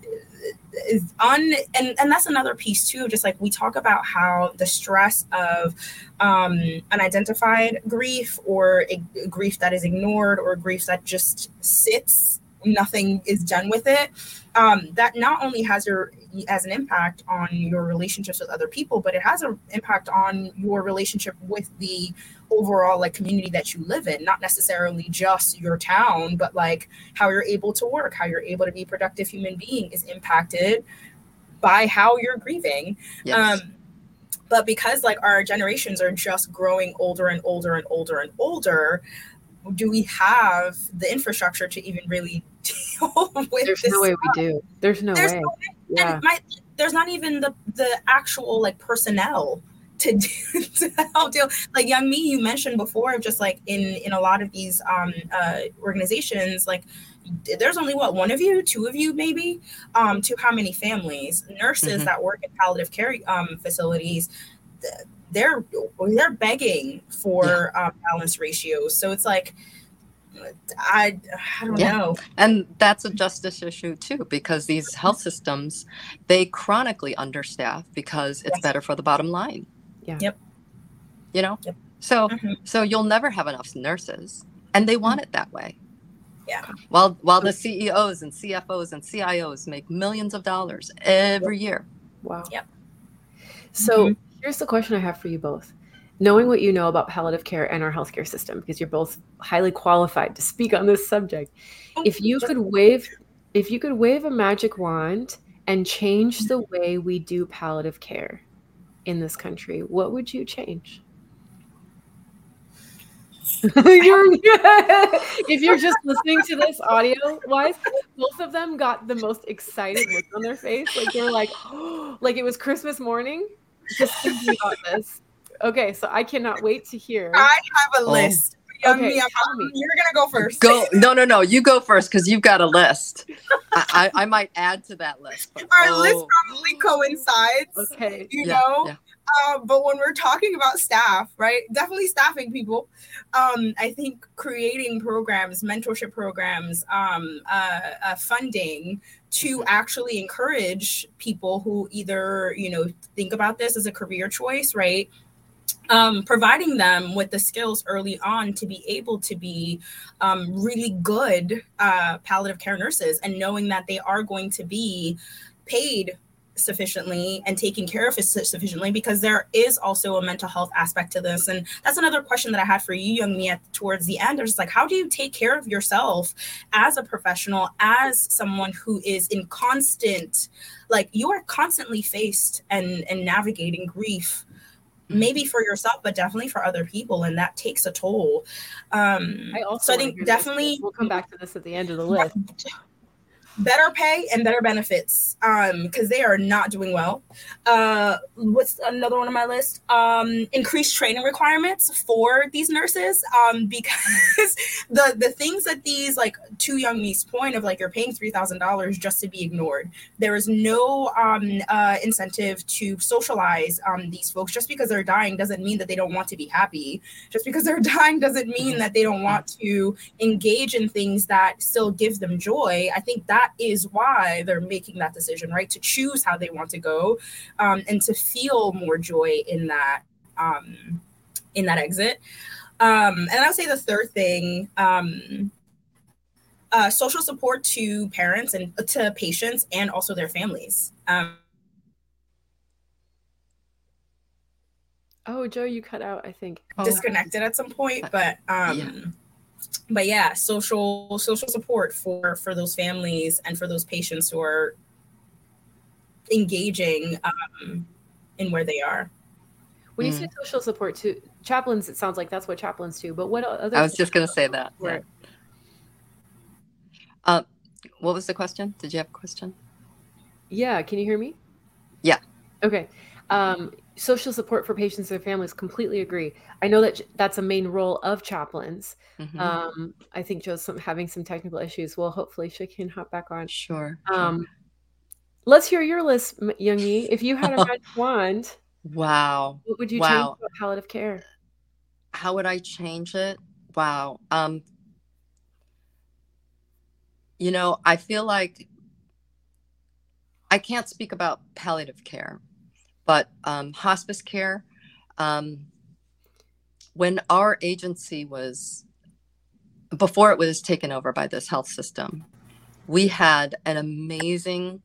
is un and and that's another piece too, just like we talk about how the stress of um unidentified grief, or a, a grief that is ignored, or grief that just sits, nothing is done with it, um that not only has your has an impact on your relationships with other people, but it has an impact on your relationship with the overall, like, community that you live in, not necessarily just your town, but like how you're able to work, how you're able to be a productive human being is impacted by how you're grieving. Yes. Um, but because, like, our generations are just growing older and older and older and older, do we have the infrastructure to even really deal with There's this no way stuff? we do. There's no There's way. no way. Yeah. And my, there's not even the the actual, like, personnel to do, to help deal. Like, Young Me, you mentioned before, just like in in a lot of these um uh organizations, like, there's only, what, one of you, two of you, maybe, um to how many families? Nurses Mm-hmm. that work in palliative care um facilities, they're they're begging for yeah. um, balance ratios. So it's like, I I don't yeah. know. And that's a justice issue too, because these health systems, they chronically understaff because it's yes. better for the bottom line. Yeah. Yep. You know? Yep. So mm-hmm. so you'll never have enough nurses, and they want mm-hmm. it that way. Yeah. While while the C E Os and C F Os and C I Os make millions of dollars every yep. year. Wow. Yep. So mm-hmm. here's the question I have for you both. Knowing what you know about palliative care and our healthcare system, because you're both highly qualified to speak on this subject, if you could wave, if you could wave a magic wand and change the way we do palliative care in this country, what would you change? you're, if you're just listening to this audio-wise, both of them got the most excited look on their face, like they're like, oh, like it was Christmas morning, just thinking about this. Okay, so I cannot wait to hear. I have a oh. list. Young okay, me, I'm, you're gonna go first. Go no, no, no. You go first because you've got a list. I, I, I might add to that list. But, Our oh. list probably coincides. Okay, you yeah, know. Yeah. Uh, but when we're talking about staff, right? Definitely staffing people. Um, I think creating programs, mentorship programs, um, uh, uh, funding to actually encourage people who either, you know, think about this as a career choice, right? Um, providing them with the skills early on to be able to be um, really good uh, palliative care nurses, and knowing that they are going to be paid sufficiently and taken care of sufficiently, because there is also a mental health aspect to this. And that's another question that I had for you, Young Me, at towards the end. There's like, how do you take care of yourself as a professional, as someone who is in constant, like, you are constantly faced and and navigating grief, maybe for yourself, but definitely for other people, and that takes a toll. Um, I also so I think definitely this. We'll come back to this at the end of the list. Better pay and better benefits, um, because they are not doing well. Uh, what's another one on my list? Um, increased training requirements for these nurses, um, because the the things that these, like, to Young Me's point of, like, you're paying three thousand dollars just to be ignored. There is no um, uh, incentive to socialize um, these folks. Just because they're dying doesn't mean that they don't want to be happy. Just because they're dying doesn't mean that they don't want to engage in things that still give them joy. I think that is why they're making that decision, right? To choose how they want to go, um, and to feel more joy in that, um, in that exit. Um, and I would say the third thing, um, uh, social support to parents and to patients and also their families. Um, oh, Joe, you cut out, I think. Disconnected at some point, but um, yeah. But yeah, social social support for for those families and for those patients who are engaging um, in where they are. When you mm. say social support to chaplains, it sounds like that's what chaplains do. But what other? I was just going to say that. Yeah. Uh, what was the question? Did you have a question? Yeah. Can you hear me? Yeah. Okay. Um, social support for patients and their families, completely agree. I know that that's a main role of chaplains. Mm-hmm. Um, I think Joe's some, having some technical issues. Well, hopefully she can hop back on. Sure. Um, sure. Let's hear your list, Youngie. If you had a magic wand, wow, what would you wow. change about palliative care? How would I change it? Wow. Um, you know, I feel like I can't speak about palliative care, but um, hospice care, um, when our agency was, before it was taken over by this health system, we had an amazing.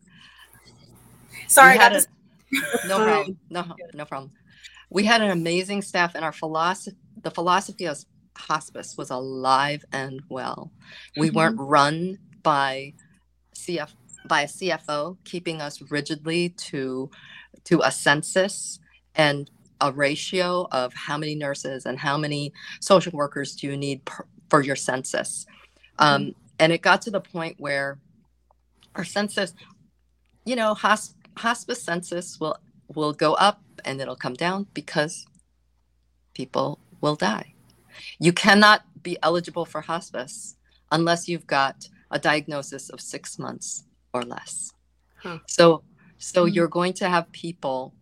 Sorry, had a, no problem. No, no problem. We had an amazing staff, and our philosophy, the philosophy of hospice, was alive and well. We mm-hmm. weren't run by C F by a C F O keeping us rigidly to to a census and a ratio of how many nurses and how many social workers do you need per, for your census. Um, mm-hmm. And it got to the point where our census, you know, hosp- hospice census will will go up and it'll come down because people will die. You cannot be eligible for hospice unless you've got a diagnosis of six months or less. Huh. So, so mm-hmm. you're going to have people,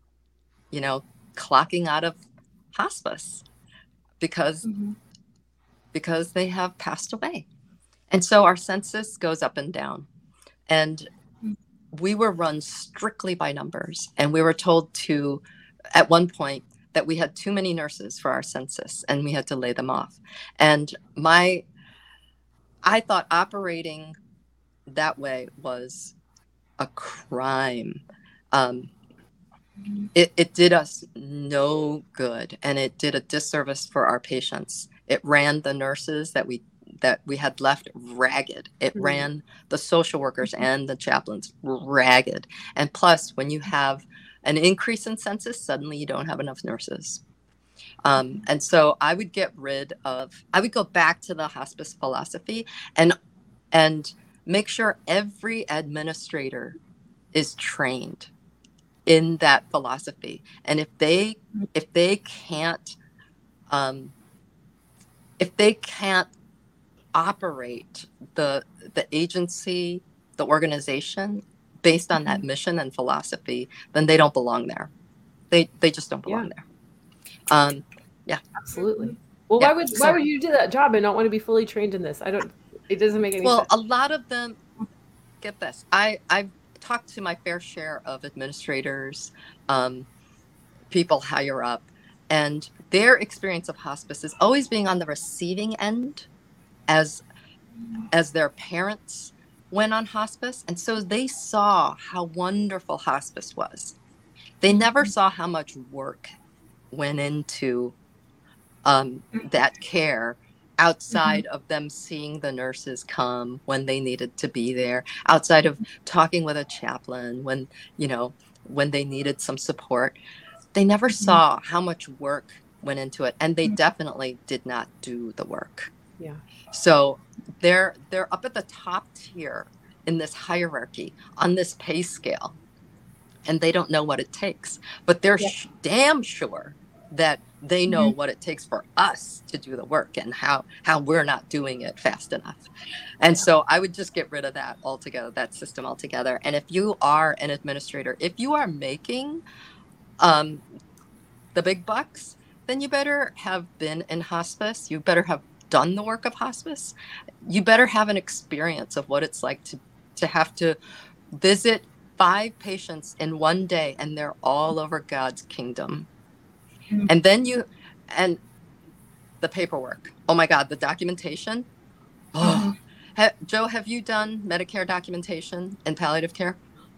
you know, clocking out of hospice because, mm-hmm. because they have passed away. And so our census goes up and down. And we were run strictly by numbers. And we were told to, at one point, that we had too many nurses for our census and we had to lay them off. And my, I thought operating that way was a crime. Um, it, it did us no good, and it did a disservice for our patients. It ran the nurses that we that we had left ragged. It mm-hmm. ran the social workers and the chaplains ragged. And plus, when you have an increase in census, suddenly you don't have enough nurses. Um, and so I would get rid of, I would go back to the hospice philosophy and and make sure every administrator is trained in that philosophy. And if they if they can't um, if they can't operate the the agency, the organization based on mm-hmm. that mission and philosophy, then they don't belong there. They they just don't belong yeah. there. Um, yeah, absolutely. Well, yeah. why would so, why would you do that job and not want to be fully trained in this? I don't. It doesn't make any well, sense. Well, a lot of them. Get this. I I've talked to my fair share of administrators, um, people higher up, and their experience of hospice is always being on the receiving end, as as their parents went on hospice, and so they saw how wonderful hospice was. They never saw how much work went into um, that care outside mm-hmm. of them seeing the nurses come when they needed to be there, outside of talking with a chaplain when, you know, when they needed some support. They never mm-hmm. saw how much work went into it, and they mm-hmm. definitely did not do the work. Yeah. So they're they're up at the top tier in this hierarchy on this pay scale, and they don't know what it takes, but they're yeah. sh- damn sure that they know mm-hmm. what it takes for us to do the work and how how we're not doing it fast enough. And yeah. so I would just get rid of that altogether, that system altogether. And if you are an administrator, if you are making um, the big bucks, then you better have been in hospice. You better have done the work of hospice. You better have an experience of what it's like to to have to visit five patients in one day, and they're all over God's kingdom. Mm-hmm. And then you, and the paperwork. Oh my God, the documentation. Oh, mm-hmm. ha, Joe, have you done Medicare documentation in palliative care?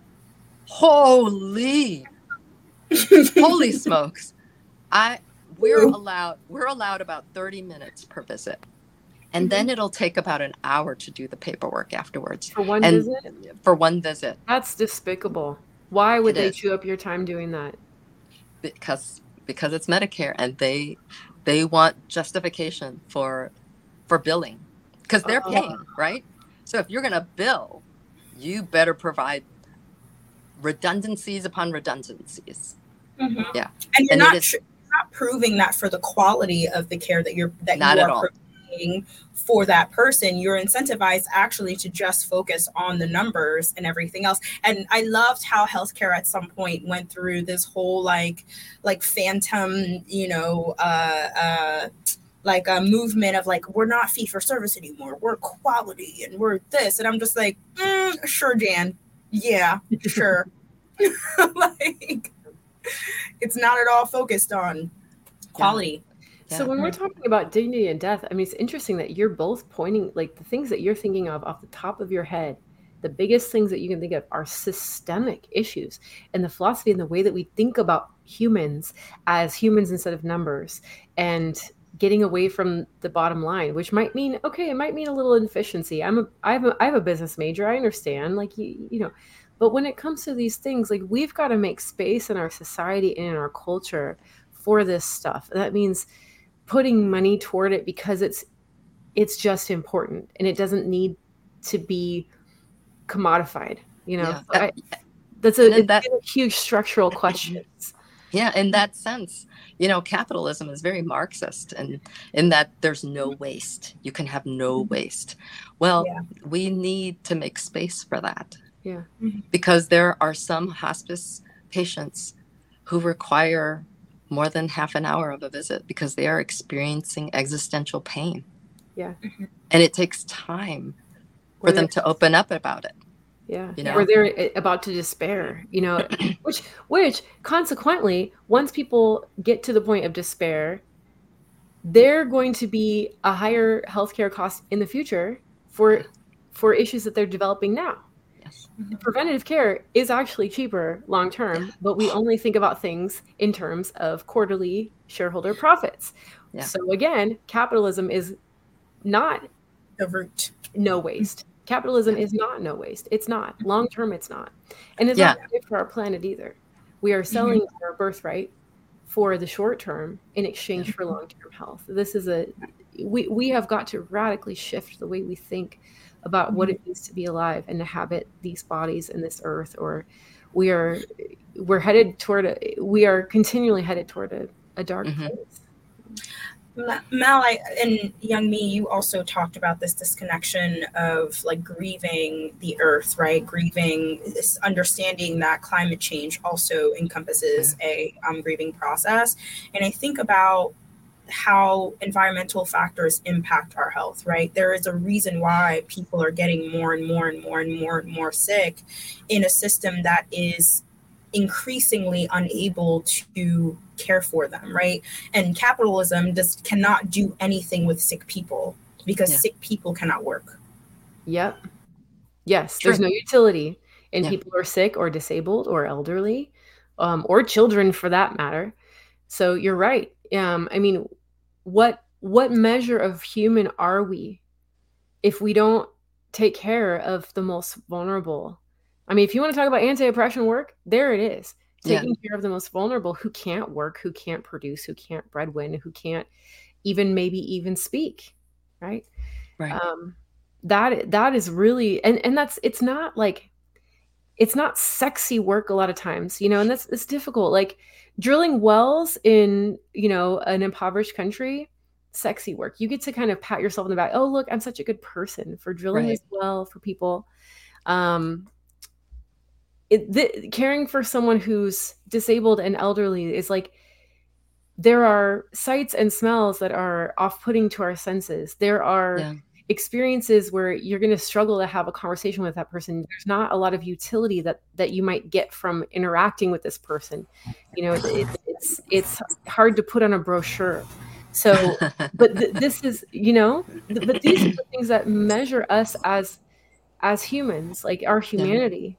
Holy, holy smokes! I we're allowed we're allowed about thirty minutes per visit, and mm-hmm. then it'll take about an hour to do the paperwork afterwards. For one and visit. For one visit. That's despicable. Why would it they is. chew up your time doing that? Because. Because it's Medicare, and they they want justification for for billing, because they're paying, uh, right? So if you're going to bill, you better provide redundancies upon redundancies. Mm-hmm. Yeah. And you're and not, it is, tr- not proving that for the quality of the care that you're that not you at are all. providing for that person. You're incentivized actually to just focus on the numbers and everything else. And I loved how healthcare at some point went through this whole like like phantom, you know, uh uh like a movement of like, we're not fee for service anymore, we're quality and we're this. And I'm just like, mm, sure, Jan. Yeah, sure. Like, it's not at all focused on quality. Yeah. So when we're talking about dignity and death, I mean, it's interesting that you're both pointing, like the things that you're thinking of off the top of your head, the biggest things that you can think of are systemic issues. And the philosophy and the way that we think about humans as humans instead of numbers, and getting away from the bottom line, which might mean, okay, it might mean a little inefficiency. I'm a, I have a, I have a business major. I understand, like, you, you know, but when it comes to these things, like, we've got to make space in our society and in our culture for this stuff. And that means putting money toward it because it's it's just important, and it doesn't need to be commodified, you know. Yeah. So I, that's a, it's that, a huge structural questions. Yeah, in that sense, you know, capitalism is very Marxist, and in that there's no waste. You can have no waste. Well, yeah. we need to make space for that. Yeah. Because there are some hospice patients who require more than half an hour of a visit because they are experiencing existential pain. Yeah. And it takes time for them to open up about it. Yeah. You know? Or they're about to despair, you know, which, which consequently, once people get to the point of despair, they're going to be a higher healthcare cost in the future for, for issues that they're developing now. Yes. Preventative care is actually cheaper long-term, yeah. but we only think about things in terms of quarterly shareholder profits. Yeah. So again, capitalism is not the root. No waste. Capitalism is not no waste. It's not. Long term, it's not. And it's yeah. not good for our planet either. We are selling mm-hmm. our birthright for the short term in exchange yeah. for long term health. This is a, we, we have got to radically shift the way we think about mm-hmm. what it means to be alive and to habit these bodies and this earth, or we are, we're headed toward, a, we are continually headed toward a, a dark mm-hmm. place. Mal, I, and Young Me, you also talked about this disconnection of like grieving the earth, right? Grieving this understanding that climate change also encompasses a um, grieving process. And I think about how environmental factors impact our health, right? There is a reason why people are getting more and more and more and more and more sick in a system that is increasingly unable to care for them, right? And capitalism just cannot do anything with sick people because yeah. sick people cannot work. Yep. Yes, True. There's no utility in yeah. people who are sick or disabled or elderly, um, or children for that matter. So you're right. Um, I mean, what what measure of human are we if we don't take care of the most vulnerable? I mean, if you want to talk about anti-oppression work, there it is. Taking yeah. care of the most vulnerable who can't work, who can't produce, who can't breadwin, who can't even maybe even speak, right? Right. Um, that that is really, and and that's, it's not like, it's not sexy work a lot of times, you know, and that's, it's difficult. Like drilling wells in, you know, an impoverished country, sexy work. You get to kind of pat yourself on the back. Oh, look, I'm such a good person for drilling right. this well for people. Um, It, the, caring for someone who's disabled and elderly is like, there are sights and smells that are off-putting to our senses. There are yeah. experiences where you're going to struggle to have a conversation with that person. There's not a lot of utility that that you might get from interacting with this person. You know, it, it's it's hard to put on a brochure. So, but th- this is, you know, th- but these are the things that measure us as as humans, like our humanity. Yeah.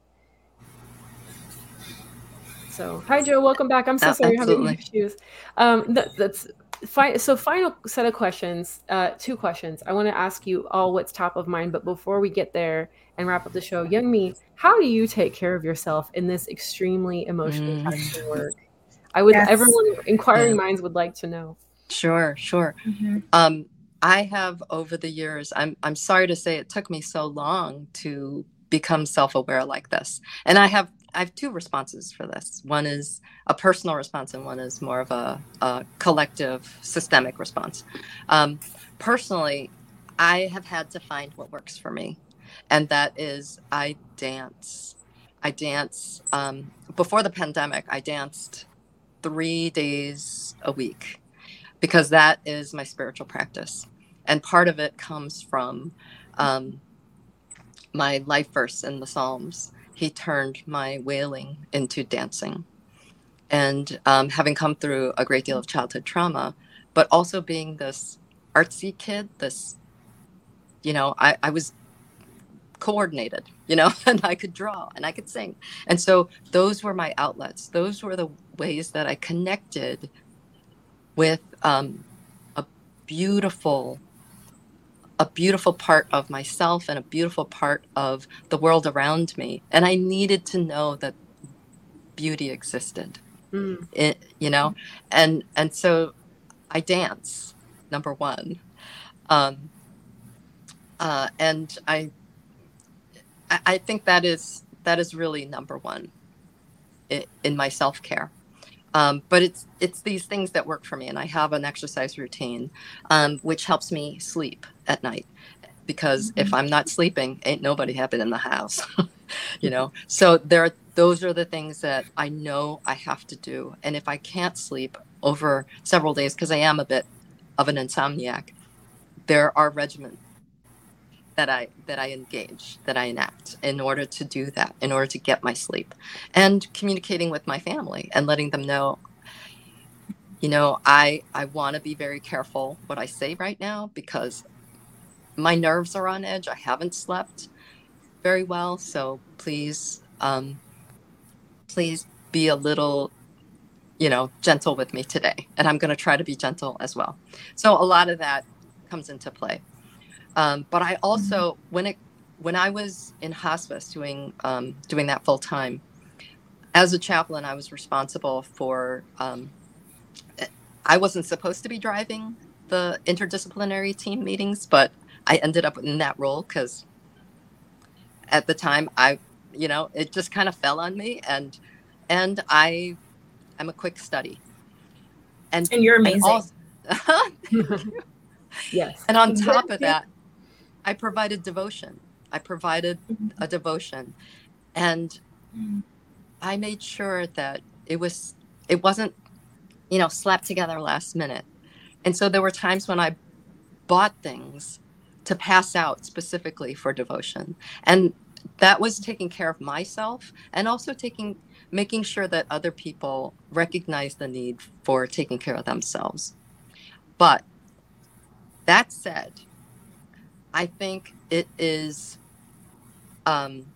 So, hi, Joe. Welcome back. I'm so uh, sorry you're having absolutely. issues. Um, that, that's fine. So, final set of questions, uh, two questions. I want to ask you all what's top of mind. But before we get there and wrap up the show, Young Me, how do you take care of yourself in this extremely emotionally mm. taxing work? I would, yes. everyone, inquiring yeah. minds would like to know. Sure, sure. Mm-hmm. Um, I have over the years, I'm I'm sorry to say it took me so long to become self-aware like this. And I have I have two responses for this. One is a personal response, and one is more of a, a collective, systemic response. Um, personally, I have had to find what works for me, and that is I dance. I dance. Um, before the pandemic, I danced three days a week because that is my spiritual practice, and part of it comes from um, my life verse in the Psalms. He turned my wailing into dancing. And um, having come through a great deal of childhood trauma, but also being this artsy kid, this, you know, I, I was coordinated, you know, and I could draw and I could sing. And so those were my outlets. Those were the ways that I connected with um, a beautiful a beautiful part of myself and a beautiful part of the world around me. And I needed to know that beauty existed, mm. it, you know, and, and so I dance, number one. Um, uh, and I, I think that is, that is really number one in, in my self-care. Um, but it's it's these things that work for me, and I have an exercise routine, um, which helps me sleep at night. Because mm-hmm. if I'm not sleeping, ain't nobody happy in the house, you know. So there, are, those are the things that I know I have to do. And if I can't sleep over several days, because I am a bit of an insomniac, there are regimens that I that I engage, that I enact in order to do that, in order to get my sleep, and communicating with my family and letting them know, you know, I I want to be very careful what I say right now because my nerves are on edge. I haven't slept very well. So please, um, please be a little, you know, gentle with me today. And I'm going to try to be gentle as well. So a lot of that comes into play. Um, but I also, when it, when I was in hospice doing, um, doing that full time, as a chaplain, I was responsible for, um, I wasn't supposed to be driving the interdisciplinary team meetings, but I ended up in that role because at the time I, you know, it just kind of fell on me, and and I am a quick study. And, and you're amazing. And also, yes. And on top of that, I provided devotion. I provided a devotion, and I made sure that it was it wasn't, you know, slapped together last minute. And so there were times when I bought things to pass out specifically for devotion. And that was taking care of myself and also taking, making sure that other people recognize the need for taking care of themselves. But that said, I think it is, um,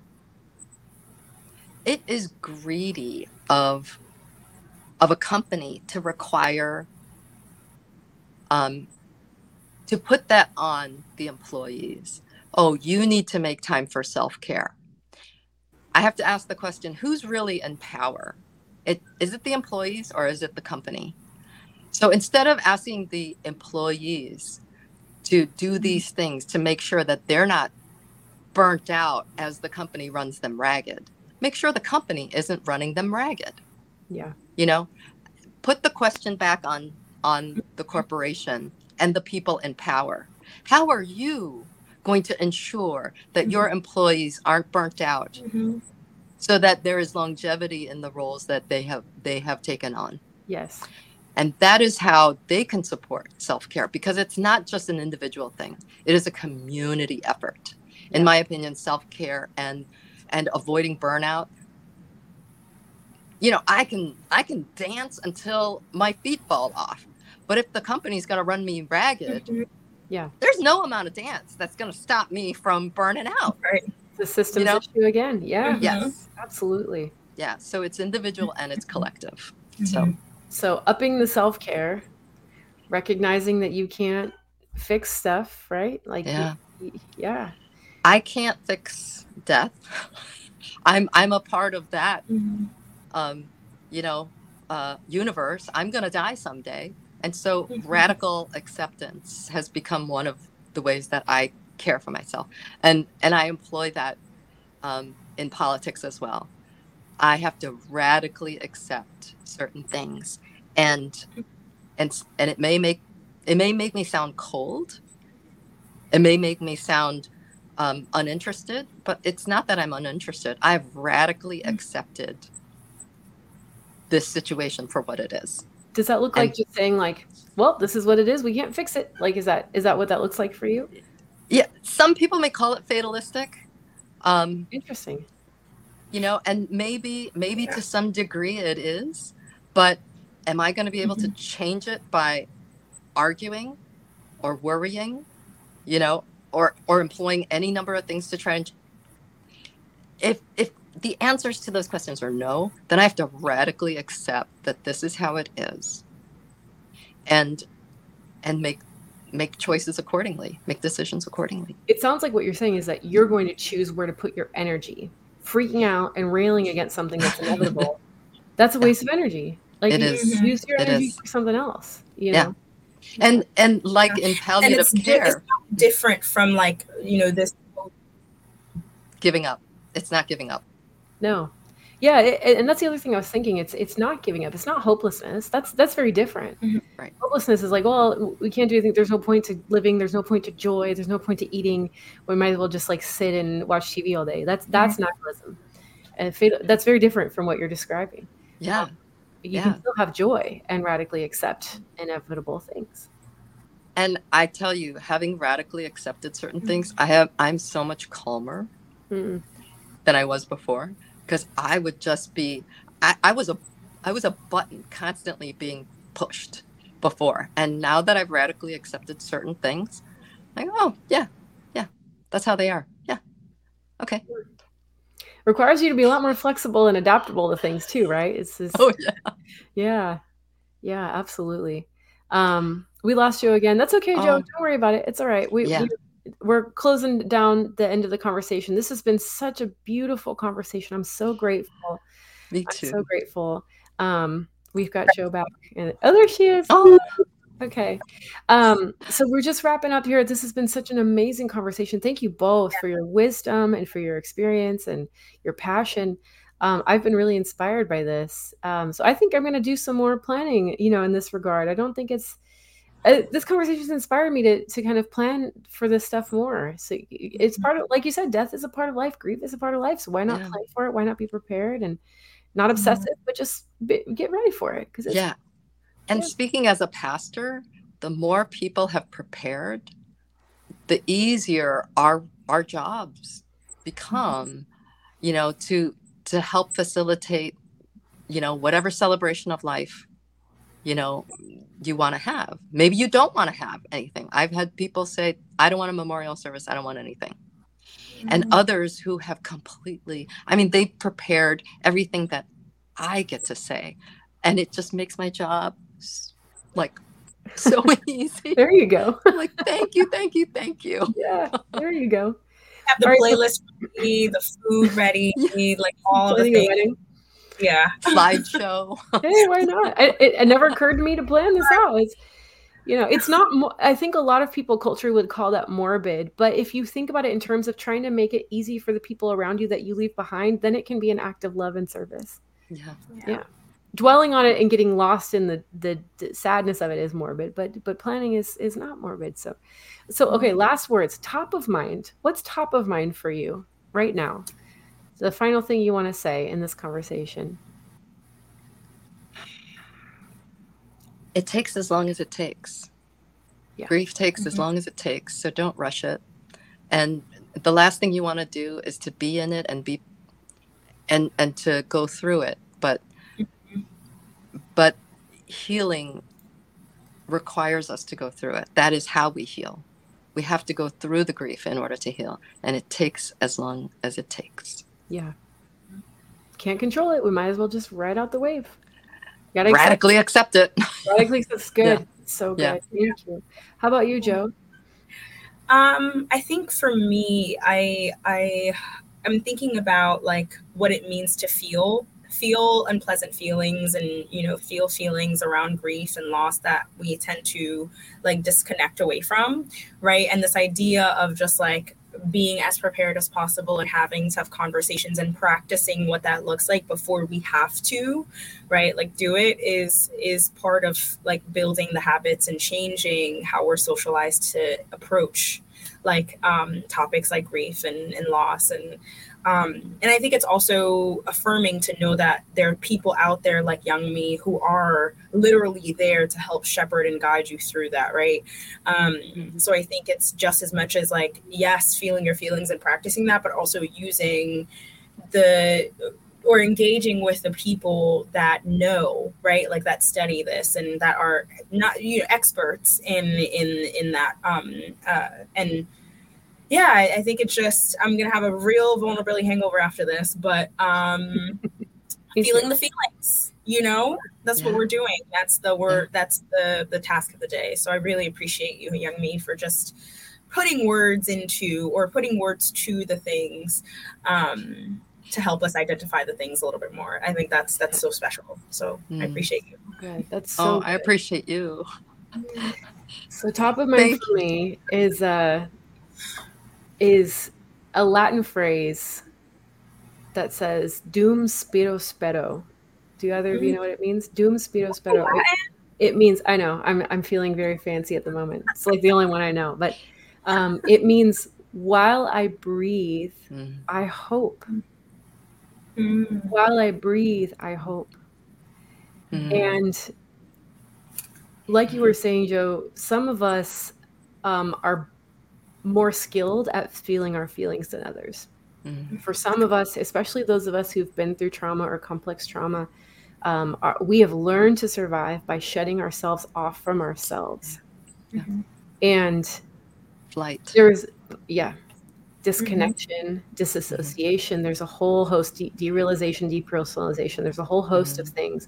it is greedy of, of a company to require, um, to put that on the employees. Oh, you need to make time for self-care. I have to ask the question, who's really in power? It, is it the employees or is it the company? So instead of asking the employees to do these things to make sure that they're not burnt out as the company runs them ragged, make sure the company isn't running them ragged. Yeah. You know, put the question back on, on the corporation and the people in power. How are you going to ensure that mm-hmm. your employees aren't burnt out mm-hmm. so that there is longevity in the roles that they have they have taken on? Yes. And that is how they can support self-care, because it's not just an individual thing. It is a community effort. Yeah. In my opinion, self-care and and avoiding burnout. You know, I can I can dance until my feet fall off. But if the company's going to run me ragged, yeah, there's no amount of dance that's going to stop me from burning out. Right. The systems you know? issue again. Yeah. Mm-hmm. Yes. Absolutely. Yeah. So it's individual and it's collective. Mm-hmm. So, so upping the self-care, recognizing that you can't fix stuff, right? Like, yeah. You, yeah. I can't fix death. I'm I'm a part of that, mm-hmm. um, you know, uh, universe. I'm going to die someday. And so mm-hmm. radical acceptance has become one of the ways that I care for myself. And and I employ that um, in politics as well. I have to radically accept certain things, and and and it may make it may make me sound cold. It may make me sound um, uninterested, but it's not that I'm uninterested. I've radically accepted this situation for what it is. Does that look And- like just saying like, well, this is what it is, we can't fix it? Like, is that is that what that looks like for you? Yeah, some people may call it fatalistic. Um, Interesting. you know, and maybe maybe Yeah. to some degree it is, but am I going to be able Mhm. to change it by arguing or worrying, you know, or or employing any number of things to try and if if the answers to those questions are no, then I have to radically accept that this is how it is, and and make make choices accordingly, make decisions accordingly. It sounds like what you're saying is that you're going to choose where to put your energy. Freaking out and railing against something that's inevitable, that's a waste of energy. Like, It you is. use your It energy is. for something else, you Yeah. know? And and like Yeah. in And palliative it's, di- care, it's not different from like, you know, this. giving up. It's not giving up. No. Yeah, it, and that's the other thing I was thinking. It's it's not giving up. It's not hopelessness. That's that's very different. Mhm. Right. Hopelessness is like, well, we can't do anything. There's no point to living. There's no point to joy. There's no point to eating. We might as well just like sit and watch T V all day. That's that's nihilism, and fatal, that's very different from what you're describing. Yeah. You Yeah. can still have joy and radically accept inevitable things. And I tell you, having radically accepted certain things, I have I'm so much calmer Mm. than I was before, because I would just be I, I was a I was a button constantly being pushed before. And now that I've radically accepted certain things, I go, oh yeah, yeah, that's how they are. Yeah. Okay. Requires you to be a lot more flexible and adaptable to things too, right? It's just, Oh yeah. yeah, yeah, absolutely. Um, we lost Joe again. That's okay, Joe. Oh. Don't worry about it. It's all right. We, Yeah. we we're closing down the end of the conversation. This has been such a beautiful conversation. I'm so grateful. Me I'm too. so grateful. Um, we've got Joe back. And, oh, there she is. Oh. Okay. Um, so we're just wrapping up here. This has been such an amazing conversation. Thank you both for your wisdom and for your experience and your passion. Um, I've been really inspired by this. Um, so I think I'm going to do some more planning, you know, in this regard. I don't think it's, uh, this conversation has inspired me to, to kind of plan for this stuff more. So it's part of, like you said, death is a part of life. Grief is a part of life. So why not Yeah. plan for it? Why not be prepared and not obsessive, but just be, get ready for it? Because it's, Yeah. And Yeah. speaking as a pastor, the more people have prepared, the easier our our jobs become, you know, to to help facilitate, you know, whatever celebration of life, you know, you want to have. Maybe you don't want to have anything. I've had people say, I don't want a memorial service. I don't want anything. And others who have completely, I mean, they prepared everything that I get to say. And it just makes my job s- like so easy. there you go. I'm like, thank you, thank you, thank you. Yeah, there you go. Have the All right, so- playlist ready, the food ready, like all of the Planning a things. wedding. Yeah. Slideshow. Hey, why not? It, it, it never occurred to me to plan this out. It's, you know, it's not, mo- I think a lot of people culture would call that morbid, but if you think about it in terms of trying to make it easy for the people around you that you leave behind, then it can be an act of love and service. Yeah. Yeah. Dwelling on it and getting lost in the, the, the sadness of it is morbid, but but planning is is not morbid. So, so okay. Last words. Top of mind. What's top of mind for you right now? The final thing you want to say in this conversation. It takes as long as it takes. Yeah. Grief takes as Mhm. long as it takes. So don't rush it. And the last thing you want to do is to be in it and be and and to go through it. But but healing requires us to go through it. That is how we heal. We have to go through the grief in order to heal. And it takes as long as it takes. Yeah. Can't control it. We might as well just ride out the wave. Gotta accept- Radically accept it. radically. That's good. Yeah. So good. Yeah. Thank you. How about you, Joe? Um, I think for me, I I I'm thinking about like what it means to feel feel unpleasant feelings and you know feel feelings around grief and loss that we tend to like disconnect away from, right? And this idea of just like being as prepared as possible and having tough conversations and practicing what that looks like before we have to, right? Like do it is is part of like building the habits and changing how we're socialized to approach like um, topics like grief and, and loss. And um, and I think it's also affirming to know that there are people out there like Young Me who are literally there to help shepherd and guide you through that, right? Um, so I think it's just as much as like, yes, feeling your feelings and practicing that, but also using the or engaging with the people that know, right, like that study this and that are not, you know, experts in in in that. Um, uh, and yeah, I, I think it's just, I'm gonna have a real vulnerability hangover after this, but um, feeling the feelings, you know, that's yeah. what we're doing. That's the word. Yeah. That's the the task of the day. So I really appreciate you, Young Me, for just putting words into or putting words to the things. Um, to help us identify the things a little bit more. I think that's that's so special. So mm. I appreciate you. Good. That's so Oh, good. I appreciate you. So top of mind Thank for me is uh is a Latin phrase that says "Dum spiro spero." Do either of you know what it means? "Dum spiro spero." It, it means, I know, I'm I'm feeling very fancy at the moment. It's like the only one I know, but um it means while I breathe, mm. I hope. Mm. While I breathe, I hope. Mm. And like you were saying, Joe, some of us um, are more skilled at feeling our feelings than others. Mm. For some of us, especially those of us who've been through trauma or complex trauma, um, are, we have learned to survive by shutting ourselves off from ourselves. Mm-hmm. And flight. There's, yeah. disconnection, mm-hmm. disassociation. Mm-hmm. There's a whole host, de- derealization, depersonalization. There's a whole host mm-hmm. of things.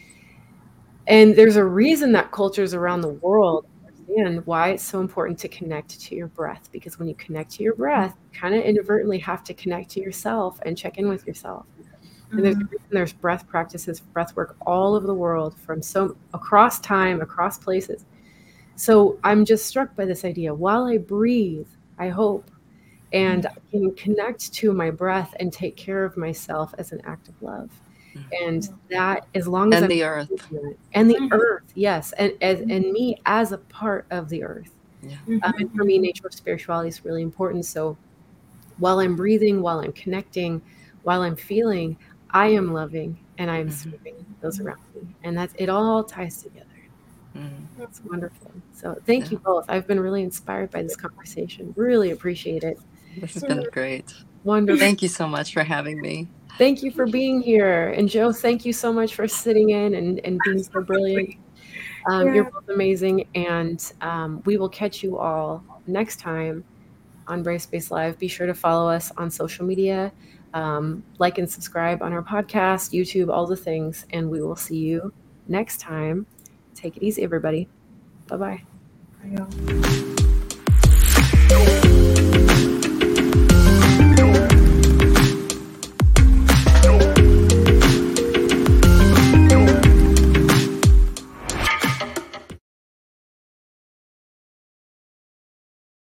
And there's a reason that cultures around the world understand why it's so important to connect to your breath. Because when you connect to your breath, you kind of inadvertently have to connect to yourself and check in with yourself. Mm-hmm. And there's, there's breath practices, breath work all over the world, from so across time, across places. So I'm just struck by this idea. While I breathe, I hope. And I can connect to my breath and take care of myself as an act of love. And that, as long as and I'm the earth and the earth, yes, and as and me as a part of the earth. Yeah. Um, and for me, nature of spirituality is really important. So while I'm breathing, while I'm connecting, while I'm feeling, I am loving and I'm mm-hmm. serving those around me, and that's it. All ties together. Mm. That's wonderful. So thank yeah. you both. I've been really inspired by this conversation. Really appreciate it. This has been great. Wonderful. Thank you so much for having me. Thank you for being here. And Joe, thank you so much for sitting in and, and being so brilliant. Um, yeah. You're both amazing. And um, we will catch you all next time on Brave Space Live. Be sure to follow us on social media, um, like and subscribe on our podcast, YouTube, all the things. And we will see you next time. Take it easy, everybody. Bye-bye. Bye, y'all.